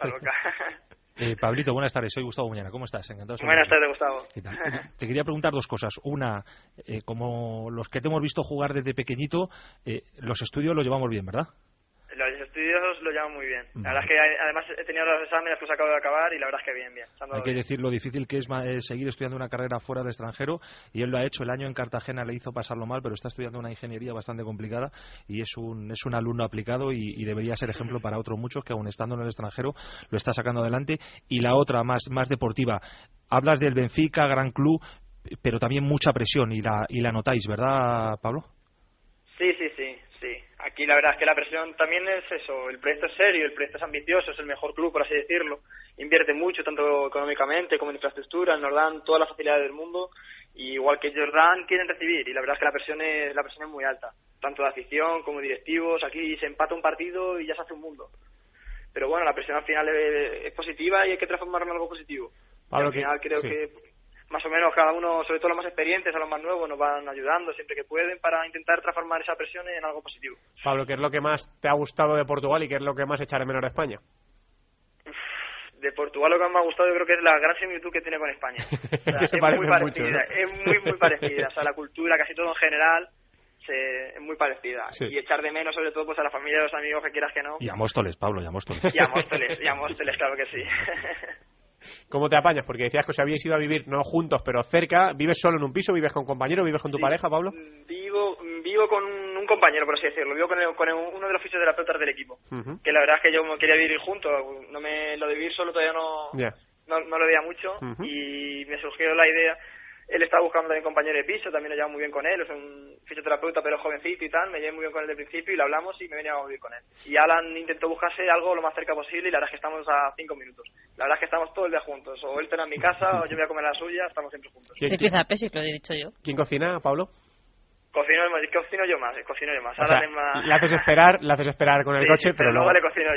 Pablito, buenas tardes, soy Gustavo Muñana, ¿cómo estás? Encantado. Buenas tardes, Gustavo. ¿Qué tal? Te quería preguntar dos cosas. Una, como los que te hemos visto jugar desde pequeñito, los estudios los llevamos bien, ¿verdad? Los estudios lo llevan muy bien. La verdad es que además he tenido los exámenes, pues acabo de acabar y la verdad es que bien. Hay que decir lo difícil que es seguir estudiando una carrera fuera del extranjero, y él lo ha hecho. El año en Cartagena le hizo pasarlo mal, pero está estudiando una ingeniería bastante complicada y es un alumno aplicado y debería ser ejemplo para otros muchos que aun estando en el extranjero lo está sacando adelante. Y la otra, más deportiva, hablas del Benfica, gran club, pero también mucha presión y la notáis, ¿verdad, Pablo? Sí. Aquí la verdad es que la presión también es eso, el proyecto es serio, el proyecto es ambicioso, es el mejor club, por así decirlo, invierte mucho, tanto económicamente como en infraestructura, nos dan todas las facilidades del mundo, y igual que Jordan quieren recibir, y la verdad es que la presión es muy alta, tanto de afición como directivos, aquí se empata un partido y ya se hace un mundo. Pero bueno, la presión al final es positiva y hay que transformarla en algo positivo. Pablo, al final creo que más o menos cada uno, sobre todo los más experientes, a los más nuevos, nos van ayudando siempre que pueden para intentar transformar esa presión en algo positivo. Pablo, ¿qué es lo que más te ha gustado de Portugal y qué es lo que más echar de menos de España? De Portugal lo que más me ha gustado yo creo que es la gran similitud que tiene con España. O sea, es muy parecida, mucho, ¿no? Es muy parecida. O sea, la cultura, casi todo en general, es muy parecida. Sí. Y echar de menos sobre todo pues a la familia, a los amigos, que quieras que no. Y a Móstoles, Pablo, y a Móstoles. Y a Móstoles, claro que sí. ¿Cómo te apañas? Porque decías que os habíais ido a vivir, no juntos, pero cerca. ¿Vives solo en un piso? ¿Vives con compañero? ¿Vives con tu pareja, Pablo? Vivo con un compañero, por así decirlo. Vivo con uno de los fisioterapeutas del equipo. Que la verdad es que yo me quería vivir juntos. Lo de vivir solo todavía no lo veía mucho. Y me surgió la idea. Él estaba buscando también compañero de piso, también lo llevo muy bien con él, es un fisioterapeuta pero jovencito y tal, me llevé muy bien con él de principio y lo hablamos y me venía a vivir con él. Y Alan intentó buscarse algo lo más cerca posible y la verdad es que estamos a 5 minutos. La verdad es que estamos todo el día juntos, o él cena en mi casa o yo voy a comer a la suya, estamos siempre juntos. ¿Qué empieza a pesar, lo he dicho yo? ¿Quién cocina, Pablo? Cocino yo más. O sea, es más... Le haces esperar con el coche, pero luego le cocino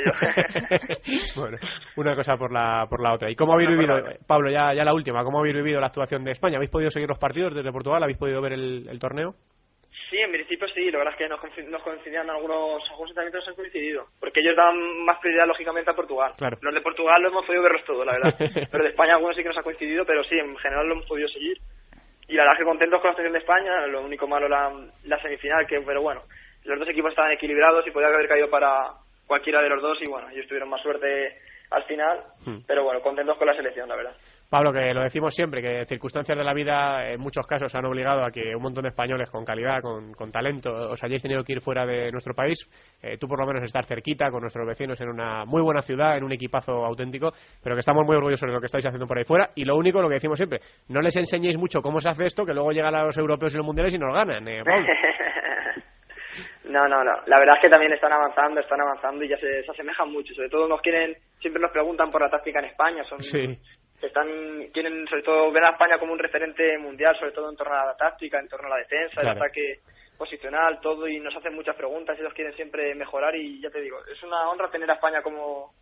yo. Bueno, una cosa por la otra. ¿Y cómo habéis vivido, Pablo, ya la última, cómo habéis vivido la actuación de España? ¿Habéis podido seguir los partidos desde Portugal? ¿Habéis podido ver el torneo? Sí, en principio sí, la verdad es que nos coincidían algunos entrenamientos han coincidido, porque ellos dan más prioridad lógicamente a Portugal. Claro. Los de Portugal lo hemos podido verlos todos, la verdad. Pero de España algunos sí que nos ha coincidido, pero sí, en general lo hemos podido seguir. Y la verdad es que contentos con la situación de España, lo único malo la semifinal, pero bueno, los dos equipos estaban equilibrados y podía haber caído para cualquiera de los dos y bueno, ellos tuvieron más suerte al final, pero bueno, contentos con la selección, la verdad. Pablo, que lo decimos siempre, que circunstancias de la vida en muchos casos han obligado a que un montón de españoles con calidad, con talento, os hayáis tenido que ir fuera de nuestro país. Tú por lo menos estar cerquita con nuestros vecinos en una muy buena ciudad, en un equipazo auténtico, pero que estamos muy orgullosos de lo que estáis haciendo por ahí fuera. Y lo único, lo que decimos siempre, no les enseñéis mucho cómo se hace esto, que luego llegan a los europeos y los mundiales y nos ganan, Pablo. No, la verdad es que también están avanzando y ya se asemejan mucho, sobre todo nos quieren siempre nos preguntan por la táctica en España. Sí. Quieren sobre todo ver a España como un referente mundial, sobre todo en torno a la táctica, en torno a la defensa, claro. el ataque posicional, todo, y nos hacen muchas preguntas. Ellos quieren siempre mejorar y ya te digo, es una honra tener a España como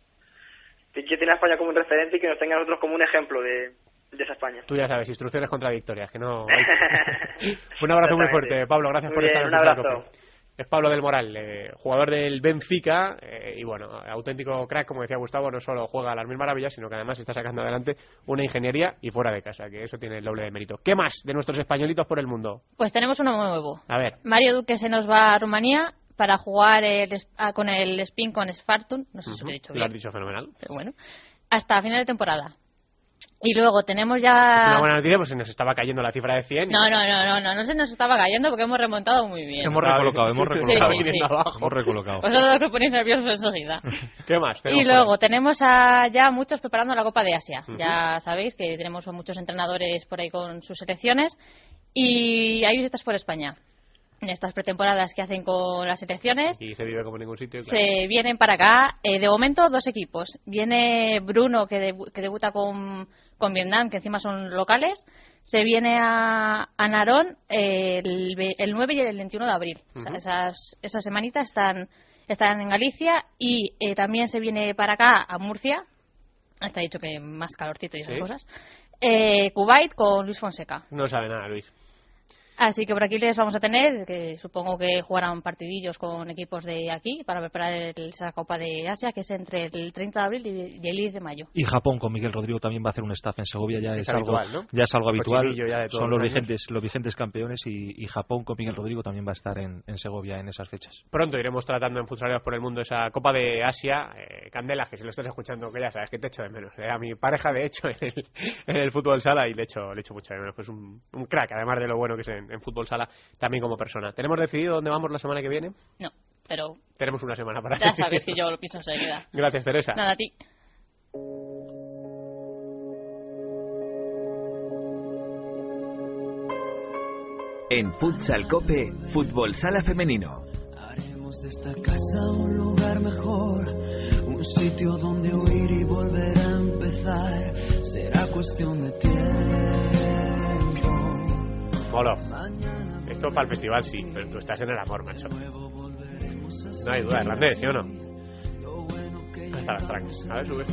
un referente y que nos tengan a nosotros como un ejemplo de esa España. Tú ya sabes, instrucciones contradictorias, que no hay... Un abrazo muy fuerte, Pablo, gracias por estar en un abrazo. Cope. Es Pablo del Moral, jugador del Benfica, y bueno, auténtico crack, como decía Gustavo, no solo juega a las mil maravillas, sino que además está sacando adelante una ingeniería y fuera de casa, que eso tiene el doble de mérito. ¿Qué más de nuestros españolitos por el mundo? Pues tenemos uno nuevo. A ver. Mario Duque se nos va a Rumanía para jugar con el Spin con Spartun, no sé si lo he dicho bien. Lo has dicho fenomenal. Pero bueno, hasta final de temporada. Y luego tenemos ya... Una buena noticia, pues se nos estaba cayendo la cifra de 100. No se nos estaba cayendo porque hemos remontado muy bien. Hemos recolocado. Sí. Hemos recolocado. Vosotros os ponéis nerviosos enseguida. ¿Qué más? Y luego tenemos ya muchos preparando la Copa de Asia. Ya sabéis que tenemos muchos entrenadores por ahí con sus selecciones y hay visitas por España. En estas pretemporadas que hacen con las selecciones. Y se vive como en ningún sitio. Claro. Se vienen para acá. De momento, 2 equipos. Viene Bruno, que debuta con Vietnam, que encima son locales. Se viene a Narón el 9 y el 21 de abril. O sea, esas semanitas están en Galicia. Y también se viene para acá, a Murcia. Está dicho que más calorcito y esas cosas. Kuwait con Luis Fonseca. No sabe nada, Luis. Así que por aquí les vamos a tener, que supongo que jugarán partidillos con equipos de aquí para preparar esa Copa de Asia, que es entre el 30 de abril y el 10 de mayo. Y Japón con Miguel Rodrigo también va a hacer un staff en Segovia, ya es algo habitual, ¿no? Ya es algo habitual. Son los vigentes campeones y Japón con Miguel Rodrigo también va a estar en Segovia en esas fechas. Pronto iremos tratando en Futsaleros por el Mundo esa Copa de Asia. Candela, que si lo estás escuchando, que ya sabes que te echo de menos. A mi pareja, de hecho, en el fútbol sala, y le echo mucho de menos. Pues un crack, además de lo bueno que es en fútbol sala, también como persona. ¿Tenemos decidido dónde vamos la semana que viene? No, pero... Tenemos una semana para ya sabes que yo lo pienso enseguida. Gracias, Teresa. Nada, a ti. En Futsal Cope, Fútbol Sala Femenino. Haremos de esta casa un lugar mejor, un sitio donde huir y volver a empezar. Será cuestión de tiempo. Molo. Esto para el festival sí, pero tú estás en el amor, macho. No hay duda, Hernández, ¿sí o no? Ahí está las tracks. A ver, sube esto.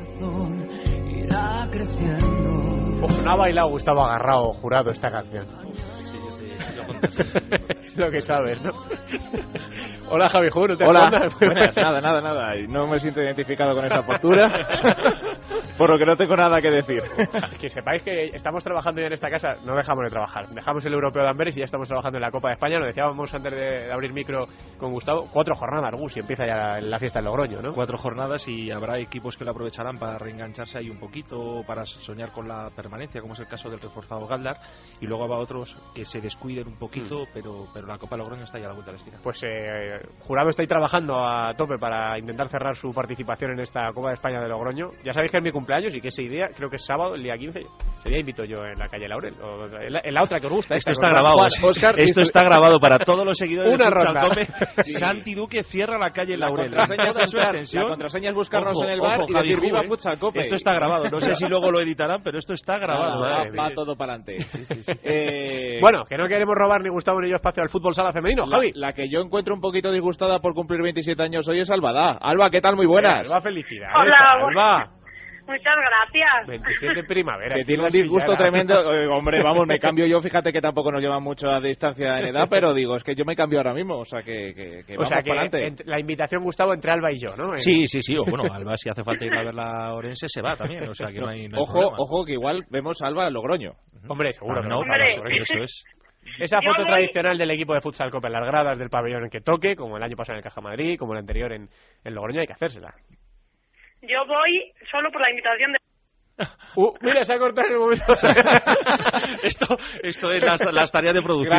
No ha bailado Gustavo Agarrao jurado esta canción. Sí, yo te lo contesto. Es lo que sabes, ¿no? Hola, Javi Juro. Hola. Buenas, nada. No me siento identificado con esta postura. Por lo que no tengo nada que decir. Que sepáis que estamos trabajando ya en esta casa. No dejamos de trabajar. Dejamos el Europeo de Amberes y ya estamos trabajando en la Copa de España. Lo decíamos antes de abrir micro con Gustavo. 4 jornadas, Gus, y empieza ya la fiesta en Logroño, ¿no? 4 jornadas y habrá equipos que la aprovecharán para reengancharse ahí un poquito, para soñar con la permanencia, como es el caso del reforzado Galdar. Y luego habrá otros que se descuiden un poquito, pero la Copa de Logroño está ya a la vuelta de la esquina. Pues Jurado está ahí trabajando a tope para intentar cerrar su participación en esta Copa de España de Logroño. Ya sabéis que es mi cumpleaños y que esa idea, creo que es sábado, el día 15, ese día invito yo en la calle Laurel, o en la otra que os gusta. Esto está grabado, Oscar, esto está grabado para todos los seguidores una de ronda. Cope. Sí. Santi Duque cierra la calle Laurel. La contraseña es buscarnos en el bar y decir viva Futsal Cope. Esto está grabado, no sé si luego lo editarán, pero esto está grabado. Va todo para adelante. Bueno, que no queremos robar ni Gustavo ni yo espacio al fútbol sala femenino, Javi. La que yo encuentro un poquito disgustada por cumplir 27 años hoy es Alba. Alba, ¿qué tal? Muy buenas. Alba, felicidades. Hola, Alba. Muchas gracias. 27 de primavera. Que tiene un disgusto tremendo. Hombre, vamos, me cambio yo. Fíjate que tampoco nos lleva mucho a distancia en edad, pero digo, es que yo me cambio ahora mismo. O sea, que vamos para adelante. La invitación, Gustavo, entre Alba y yo, ¿no? Sí. O bueno, Alba, si hace falta ir a ver la Orense, se va también. O sea, que no hay ojo, que igual vemos a Alba en Logroño. Hombre, seguro. No, hombre. Eso es. Esa foto tradicional del equipo de Futsal Cope en las gradas del pabellón en que toque, como el año pasado en el Caja Madrid, como el anterior en Logroño, hay que hacérsela. Yo voy solo por la invitación de... Mira, se ha cortado en el momento. Esto es las tareas de producción.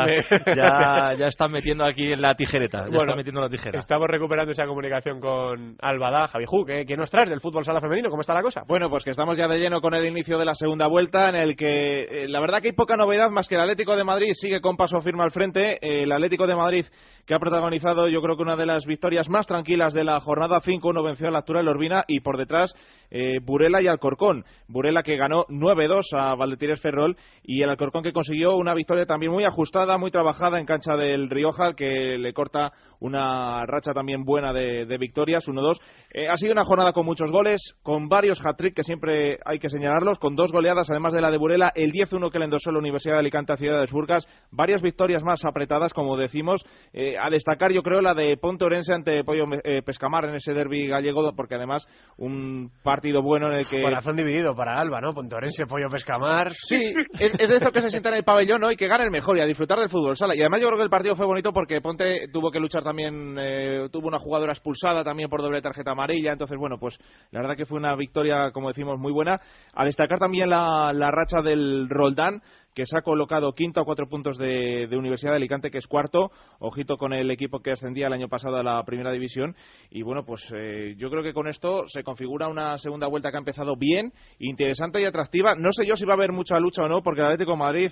Ya están metiendo aquí en la tijereta. Estamos recuperando esa comunicación con Albada. Javiju, ¿qué nos traes del fútbol sala femenino? ¿Cómo está la cosa? Bueno, pues que estamos ya de lleno con el inicio de la segunda vuelta, en el que la verdad que hay poca novedad, más que el Atlético de Madrid sigue con paso firme al frente. El Atlético de Madrid, que ha protagonizado, yo creo que una de las victorias más tranquilas de la jornada, 5-1 venció a la Actual Urbina, y por detrás Burela y Alcorcón. Burela, que ganó 9-2 a Valdetires Ferrol, y el Alcorcón, que consiguió una victoria también muy ajustada, muy trabajada en cancha del Rioja, que le corta una racha también buena de victorias, 1-2. Ha sido una jornada con muchos goles, con varios hat-trick, que siempre hay que señalarlos, con 2 goleadas, además de la de Burela, el 10-1 que le endosó la Universidad de Alicante a Ciudad de Burgas, varias victorias más apretadas, como decimos. A destacar, yo creo, la de Ponte Orense ante Pollo Pescamar en ese derbi gallego, porque además un partido bueno en el que... Corazón dividido para Alba, ¿no? Ponte Orense, Pollo Pescamar... Sí, es de esto que se sienta en el pabellón, ¿no? Y que gane el mejor y a disfrutar del fútbol sala. Y además yo creo que el partido fue bonito porque Ponte tuvo que luchar también, tuvo una jugadora expulsada también por doble tarjeta amarilla. Entonces, bueno, pues la verdad que fue una victoria, como decimos, muy buena. A destacar también la racha del Roldán, que se ha colocado quinto a 4 puntos de Universidad de Alicante, que es cuarto. Ojito con el equipo que ascendía el año pasado a la primera división. Y bueno, pues yo creo que con esto se configura una segunda vuelta que ha empezado bien, interesante y atractiva. No sé yo si va a haber mucha lucha o no, porque el Atlético de Madrid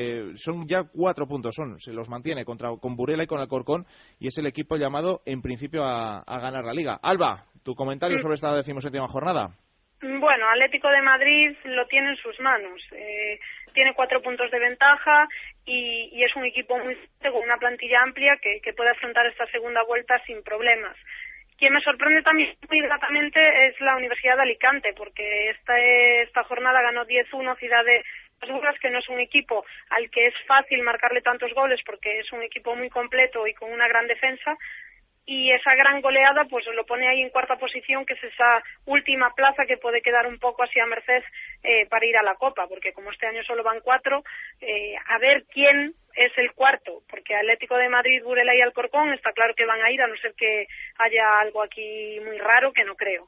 son ya 4 puntos, se los mantiene con Burela y con Alcorcón, y es el equipo llamado en principio a ganar la Liga. Alba, tu comentario sobre esta 17ª jornada. Bueno, Atlético de Madrid lo tiene en sus manos. Tiene 4 puntos de ventaja y es un equipo muy fuerte, con una plantilla amplia que puede afrontar esta segunda vuelta sin problemas. Quien me sorprende también muy gratamente es la Universidad de Alicante, porque esta jornada ganó 10-1 Ciudad de Burgas, que no es un equipo al que es fácil marcarle tantos goles, porque es un equipo muy completo y con una gran defensa. Y esa gran goleada pues lo pone ahí en cuarta posición, que es esa última plaza que puede quedar un poco así a merced para ir a la Copa, porque como este año solo van 4, a ver quién es el cuarto, porque Atlético de Madrid, Burela y Alcorcón está claro que van a ir, a no ser que haya algo aquí muy raro, que no creo.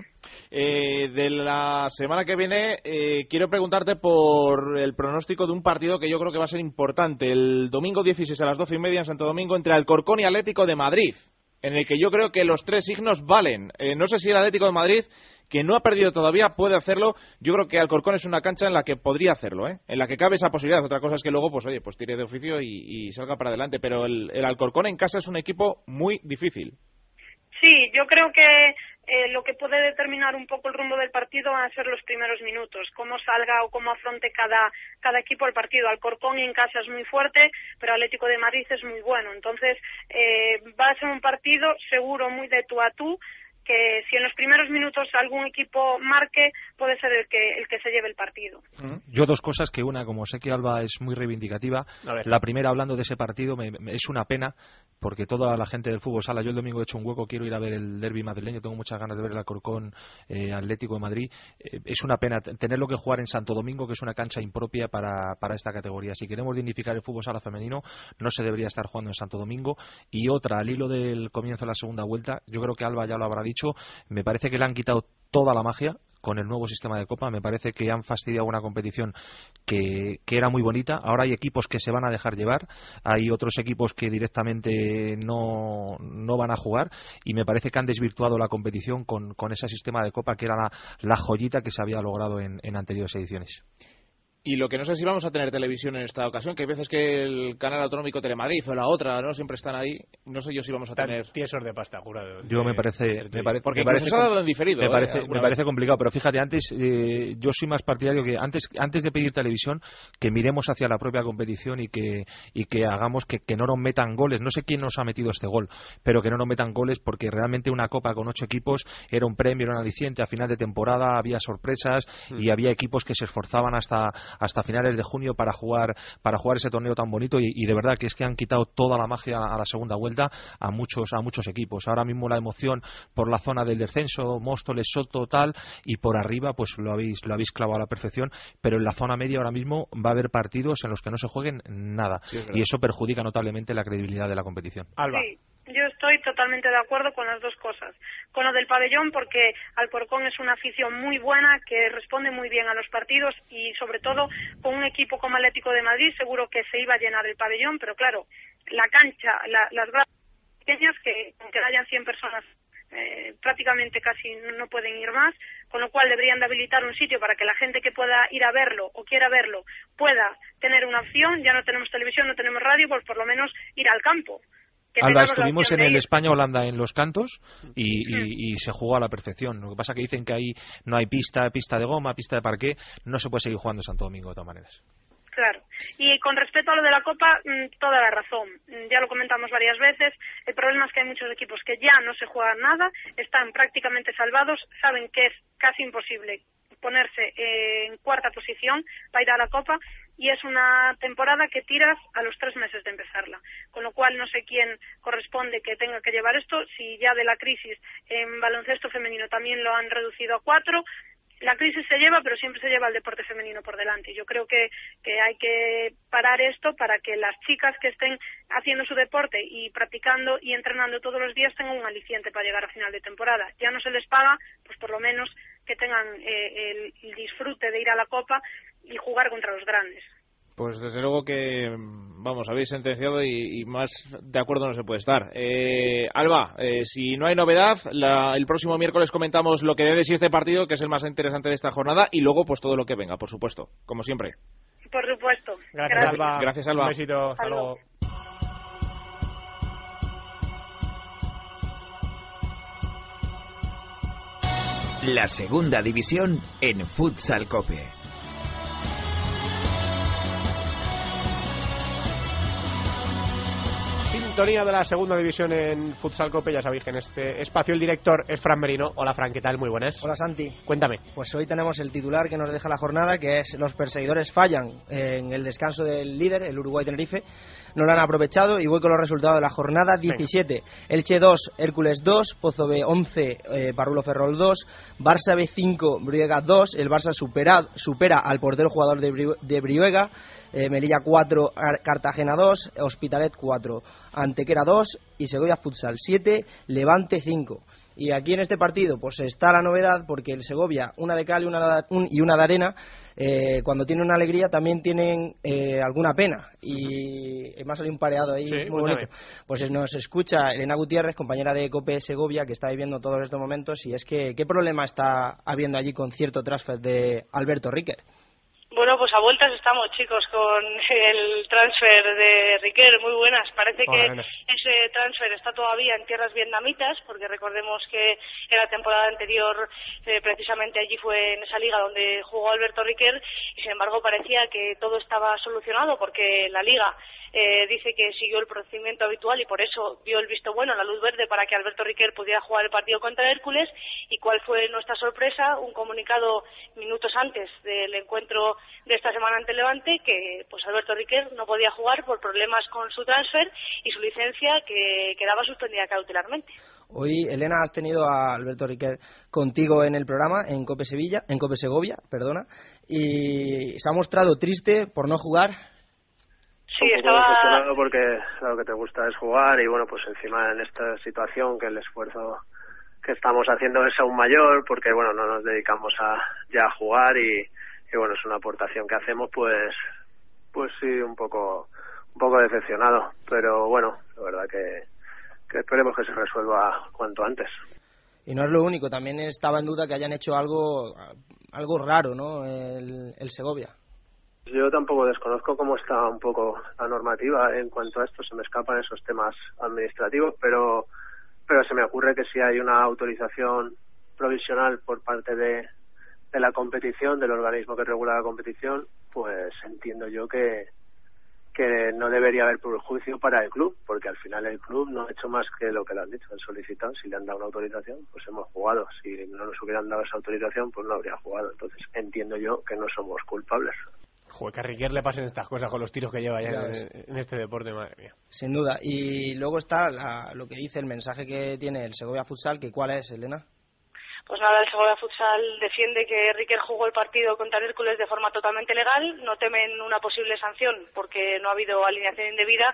De la semana que viene quiero preguntarte por el pronóstico de un partido que yo creo que va a ser importante, el domingo 16 a las 12:30 en Santo Domingo, entre Alcorcón y Atlético de Madrid, en el que yo creo que los 3 signos valen. No sé si el Atlético de Madrid, que no ha perdido todavía, puede hacerlo. Yo creo que Alcorcón es una cancha en la que podría hacerlo, en la que cabe esa posibilidad. Otra cosa es que luego, pues oye, pues tire de oficio y salga para adelante. Pero el Alcorcón en casa es un equipo muy difícil. Sí, yo creo que lo que puede determinar un poco el rumbo del partido van a ser los primeros minutos, cómo salga o cómo afronte cada equipo el partido. Alcorcón en casa es muy fuerte, pero Atlético de Madrid es muy bueno. Entonces va a ser un partido seguro muy de tú a tú, que si en los primeros minutos algún equipo marque, puede ser el que se lleve el partido. Yo 2 cosas, que una, como sé que Alba es muy reivindicativa, la primera, hablando de ese partido, es una pena, porque toda la gente del fútbol sala, yo el domingo he hecho un hueco, quiero ir a ver el derbi madrileño, tengo muchas ganas de ver el Alcorcón Atlético de Madrid. Es una pena tenerlo que jugar en Santo Domingo, que es una cancha impropia para esta categoría. Si queremos dignificar el fútbol sala femenino, no se debería estar jugando en Santo Domingo. Y otra, al hilo del comienzo de la segunda vuelta, yo creo que Alba ya lo habrá dicho, me parece que le han quitado toda la magia con el nuevo sistema de Copa. Me parece que han fastidiado una competición que era muy bonita. Ahora hay equipos que se van a dejar llevar, hay otros equipos que directamente no van a jugar, y me parece que han desvirtuado la competición con ese sistema de Copa, que era la joyita que se había logrado en anteriores ediciones. Y lo que no sé si vamos a tener televisión en esta ocasión, que hay veces que el canal autonómico Telemadrid o la otra, ¿no? Siempre están ahí. No sé yo si vamos a tener... Tiesos de pasta, jurado. Yo me parece... Porque me se ha dado en diferido. Me parece complicado, pero fíjate, antes yo soy más partidario que antes de pedir televisión, que miremos hacia la propia competición y que hagamos que no nos metan goles. No sé quién nos ha metido este gol, pero que no nos metan goles, porque realmente una Copa con 8 equipos era un premio, era un aliciente. A final de temporada había sorpresas y había equipos que se esforzaban hasta finales de junio para jugar ese torneo tan bonito, y de verdad que es que han quitado toda la magia a la segunda vuelta a muchos equipos. Ahora mismo la emoción por la zona del descenso, Móstoles, Soto, tal, y por arriba pues lo habéis clavado a la perfección, pero en la zona media ahora mismo va a haber partidos en los que no se jueguen nada, y eso perjudica notablemente la credibilidad de la competición. Alba. Sí. Yo estoy totalmente de acuerdo con las dos cosas. Con lo del pabellón, porque Alcorcón es una afición muy buena, que responde muy bien a los partidos y, sobre todo, con un equipo como Atlético de Madrid, seguro que se iba a llenar el pabellón, pero claro, la cancha, las gradas pequeñas, que aunque hayan 100 personas, prácticamente casi no pueden ir más, con lo cual deberían de habilitar un sitio para que la gente que pueda ir a verlo o quiera verlo pueda tener una opción. Ya no tenemos televisión, no tenemos radio, pues por lo menos ir al campo. Alba, estuvimos en el España-Holanda en los cantos y se jugó a la perfección. Lo que pasa que dicen que ahí no hay pista de goma, pista de parqué, no se puede seguir jugando en Santo Domingo de todas maneras. Claro. Y con respecto a lo de la Copa, toda la razón. Ya lo comentamos varias veces. El problema es que hay muchos equipos que ya no se juegan nada, están prácticamente salvados, saben que es casi imposible ponerse en cuarta posición para ir a la Copa, y es una temporada que tiras a los 3 meses de empezarla, con lo cual no sé quién corresponde que tenga que llevar esto, si ya de la crisis en baloncesto femenino también lo han reducido a 4. La crisis se lleva, pero siempre se lleva el deporte femenino por delante. Yo creo que hay que parar esto para que las chicas que estén haciendo su deporte y practicando y entrenando todos los días tengan un aliciente para llegar a final de temporada. Ya no se les paga, pues por lo menos que tengan el disfrute de ir a la Copa y jugar contra los grandes. Pues desde luego que, vamos, habéis sentenciado y más de acuerdo no se puede estar. Alba, si no hay novedad, el próximo miércoles comentamos lo que dé de sí este partido, que es el más interesante de esta jornada, y luego pues todo lo que venga, por supuesto, como siempre. Por supuesto. Gracias, Alba. Gracias, Alba. Un besito. Hasta luego. La segunda división en Futsal Cope. Sintonía de la segunda división en Futsal Cope. Ya sabéis que en este espacio el director es Fran Merino. Hola, Fran, ¿qué tal? Muy buenas. Hola, Santi. Cuéntame. Pues hoy tenemos el titular que nos deja la jornada, que es: los perseguidores fallan en el descanso del líder, el Uruguay Tenerife. No lo han aprovechado, y voy con los resultados de la jornada. 17, venga. Elche 2, Hércules 2, Pozo B 11, Parrulo Ferrol 2, Barça B 5, Brihuega 2. El Barça supera al portero jugador de Brihuega. Melilla 4, Cartagena 2, Hospitalet 4, Antequera 2 y Segovia Futsal 7, Levante 5. Y aquí en este partido pues está la novedad, porque el Segovia, una de cal y una de arena, cuando tiene una alegría también tienen alguna pena, y me ha salido un pareado ahí, sí, muy bonito. Pues nos escucha Elena Gutiérrez, compañera de COPE Segovia, que está viviendo todos estos momentos, y es que ¿qué problema está habiendo allí con cierto transfer de Alberto Riquer? Bueno, pues a vueltas estamos, chicos, con el transfer de Riquer. Muy buenas. Parece que ese transfer está todavía en tierras vietnamitas, porque recordemos que en la temporada anterior precisamente allí fue en esa liga donde jugó Alberto Riquer, y sin embargo parecía que todo estaba solucionado, porque la liga dice que siguió el procedimiento habitual y por eso dio el visto bueno, la luz verde, para que Alberto Riquer pudiera jugar el partido contra Hércules. ¿Y cuál fue nuestra sorpresa? Un comunicado minutos antes del encuentro de esta semana ante Levante, que pues Alberto Riquer no podía jugar por problemas con su transfer y su licencia, que quedaba suspendida cautelarmente. Hoy, Elena, has tenido a Alberto Riquer contigo en el programa, en COPE Segovia, y se ha mostrado triste por no jugar. Sí, estaba decepcionado, porque lo que te gusta es jugar, y bueno, pues encima en esta situación que el esfuerzo que estamos haciendo es aún mayor, porque bueno, no nos dedicamos ya a jugar, y bueno, es una aportación que hacemos, pues sí, un poco decepcionado, pero bueno, la verdad que esperemos que se resuelva cuanto antes. Y no es lo único, también estaba en duda que hayan hecho algo raro, ¿no?, el Segovia. Yo tampoco desconozco cómo está un poco la normativa en cuanto a esto, se me escapan esos temas administrativos, pero se me ocurre que si hay una autorización provisional por parte de la competición, del organismo que regula la competición, pues entiendo yo que no debería haber perjuicio para el club, porque al final el club no ha hecho más que lo que le han dicho, han solicitado. Si le han dado una autorización, pues hemos jugado. Si no nos hubieran dado esa autorización, pues no habría jugado. Entonces entiendo yo que no somos culpables. Joder, que a Riquer le pasen estas cosas con los tiros que lleva ya en este deporte, madre mía. Sin duda. Y luego está lo que dice el mensaje que tiene el Segovia Futsal, que ¿cuál es, Elena? Pues nada, el Segovia Futsal defiende que Riquer jugó el partido contra el Hércules de forma totalmente legal, no temen una posible sanción porque no ha habido alineación indebida,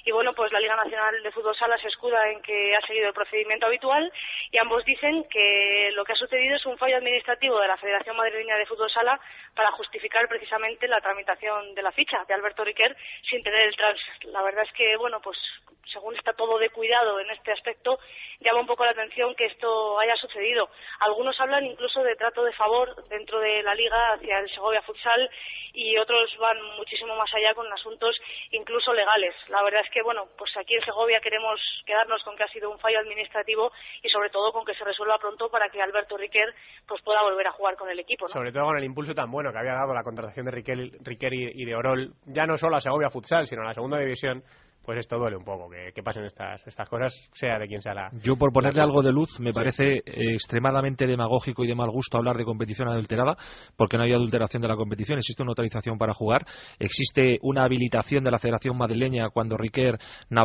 y bueno, pues la Liga Nacional de Fútbol Sala se escuda en que ha seguido el procedimiento habitual y ambos dicen que lo que ha sucedido es un fallo administrativo de la Federación Madrileña de Fútbol Sala para justificar precisamente la tramitación de la ficha de Alberto Riquer sin tener el transfer. La verdad es que, bueno, pues según está todo de cuidado en este aspecto, llama un poco la atención que esto haya sucedido. Algunos hablan incluso de trato de favor dentro de la Liga hacia el Segovia Futsal y otros van muchísimo más allá con asuntos incluso legales. La verdad es que, bueno, pues aquí en Segovia queremos quedarnos con que ha sido un fallo administrativo y sobre todo con que se resuelva pronto para que Alberto Riquer pues pueda volver a jugar con el equipo, ¿no? Sobre todo con el impulso tan bueno que había dado la contratación de Riquer y de Orol, ya no solo a Segovia Futsal, sino a la segunda división. Pues esto duele un poco, que pasen estas cosas, sea de quien sea la... Yo, por ponerle algo de luz, me parece extremadamente demagógico y de mal gusto hablar de competición adulterada, porque no hay adulteración de la competición, existe una autorización para jugar, existe una habilitación de la Federación Madrileña cuando Riquer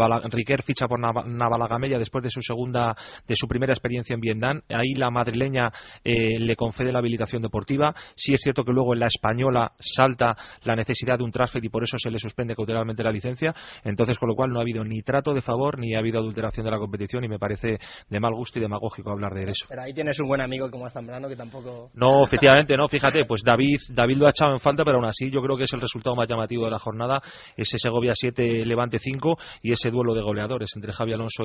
ficha por Navalagamella después de su primera experiencia en Viendán, ahí la madrileña le concede la habilitación deportiva. Sí es cierto que luego en la española salta la necesidad de un transfer y por eso se le suspende cautelarmente la licencia, entonces con lo cual no ha habido ni trato de favor ni ha habido adulteración de la competición y me parece de mal gusto y demagógico hablar de eso. Pero ahí tienes un buen amigo como Zambrano que tampoco... No, efectivamente, no, fíjate, pues David lo ha echado en falta, pero aún así yo creo que es el resultado más llamativo de la jornada, ese Segovia 7, Levante 5 y ese duelo de goleadores entre Javi Alonso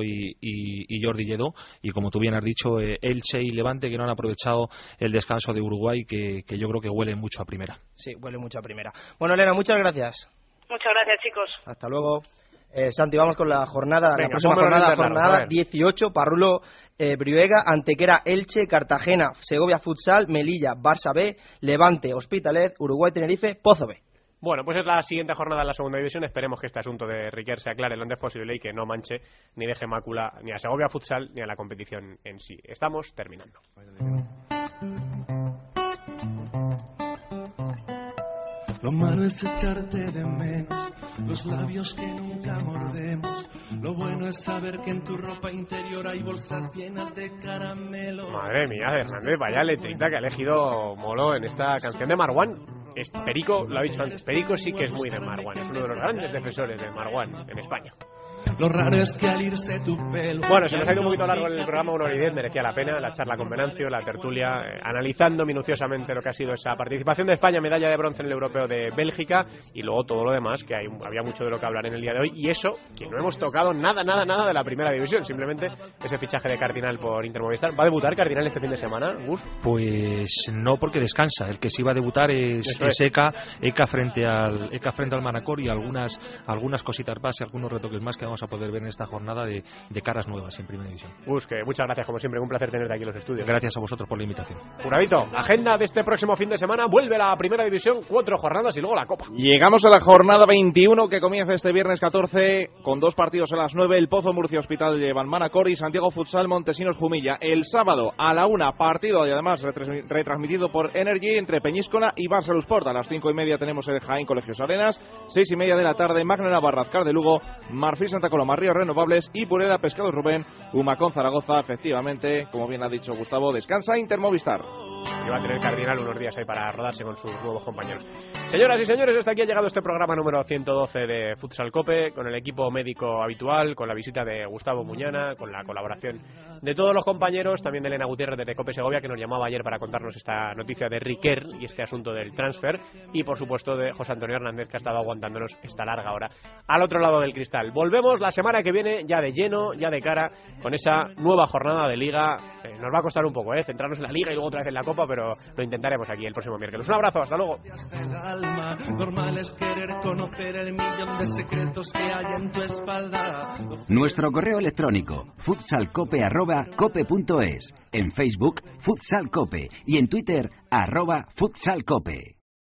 y Jordi Lledó, y como tú bien has dicho, Elche y Levante que no han aprovechado el descanso de Uruguay, que yo creo que huele mucho a primera. Sí, huele mucho a primera. Bueno, Elena, muchas gracias. Muchas gracias, chicos. Hasta luego. Santi, vamos con la jornada, venga, la próxima jornada 18, Parrulo Brihuega, Antequera, Elche, Cartagena, Segovia Futsal, Melilla, Barça B, Levante, Hospitalet, Uruguay Tenerife, Pozo B. Bueno, pues es la siguiente jornada en la segunda división. Esperemos que este asunto de Riquer se aclare lo antes posible y que no manche ni deje mácula ni a Segovia Futsal ni a la competición en sí. Estamos terminando. Lo malo es echarte de menos, los labios que nunca mordemos. Lo bueno es saber que en tu ropa interior hay bolsas llenas de caramelo. Madre mía, Hernández, vaya letrita que ha elegido Molo en esta canción de Marwan. Perico, lo ha dicho antes, Perico sí que es muy de Marwan, es uno de los grandes defensores de Marwan en España. Lo raro es que al irse tu pelo... Bueno, se nos ha ido un poquito largo el programa, 1 hora y 10, merecía la pena la charla con Venancio, la tertulia, analizando minuciosamente lo que ha sido esa participación de España, medalla de bronce en el Europeo de Bélgica, y luego todo lo demás, que había mucho de lo que hablar en el día de hoy, y eso, que no hemos tocado nada de la primera división, simplemente ese fichaje de Cardinal por Intermovistar. ¿Va a debutar Cardinal este fin de semana, Gus? Pues no, porque descansa, el que sí va a debutar es Eka frente al Manacor y algunas cositas más y algunos retoques más que vamos a poder ver en esta jornada de caras nuevas en Primera División. Que muchas gracias, como siempre, un placer tenerte aquí en los estudios. Gracias a vosotros por la invitación. Juradito, agenda de este próximo fin de semana, vuelve la Primera División, 4 jornadas y luego la Copa. Llegamos a la jornada 21 que comienza este viernes 14 con 2 partidos a las 9, el Pozo Murcia Hospital llevan Manacor y Santiago Futsal Montesinos Jumilla. El sábado a la 1, partido y además retransmitido por Energy entre Peñíscola y Barcelona Sport. A las 5:30 tenemos el Jaén Colegios Arenas, 6:30 de la tarde Magna Barrazcar de Lugo, Marfil Santa Coloma Ríos Renovables y Burela Pescados Rubén, Humacón Zaragoza. Efectivamente, como bien ha dicho Gustavo, descansa Intermovistar. Y va a tener Cardinal unos días ahí para rodarse con sus nuevos compañeros. Señoras y señores, hasta aquí ha llegado este programa número 112 de Futsal Cope, con el equipo médico habitual, con la visita de Gustavo Muñana, con la colaboración de todos los compañeros, también de Elena Gutiérrez de Cope Segovia, que nos llamaba ayer para contarnos esta noticia de Riquer y este asunto del transfer, y por supuesto de José Antonio Hernández, que ha estado aguantándonos esta larga hora al otro lado del cristal. Volvemos la semana que viene ya de lleno, ya de cara, con esa nueva jornada de Liga. Nos va a costar un poco, centrarnos en la Liga y luego otra vez en la Copa, pero lo intentaremos aquí el próximo miércoles. Un abrazo, hasta luego. Normal es querer conocer el millón de secretos que hay en tu espalda. Nuestro correo electrónico futsalcope@cope.es, en Facebook Futsal Cope y en Twitter @futsalcope.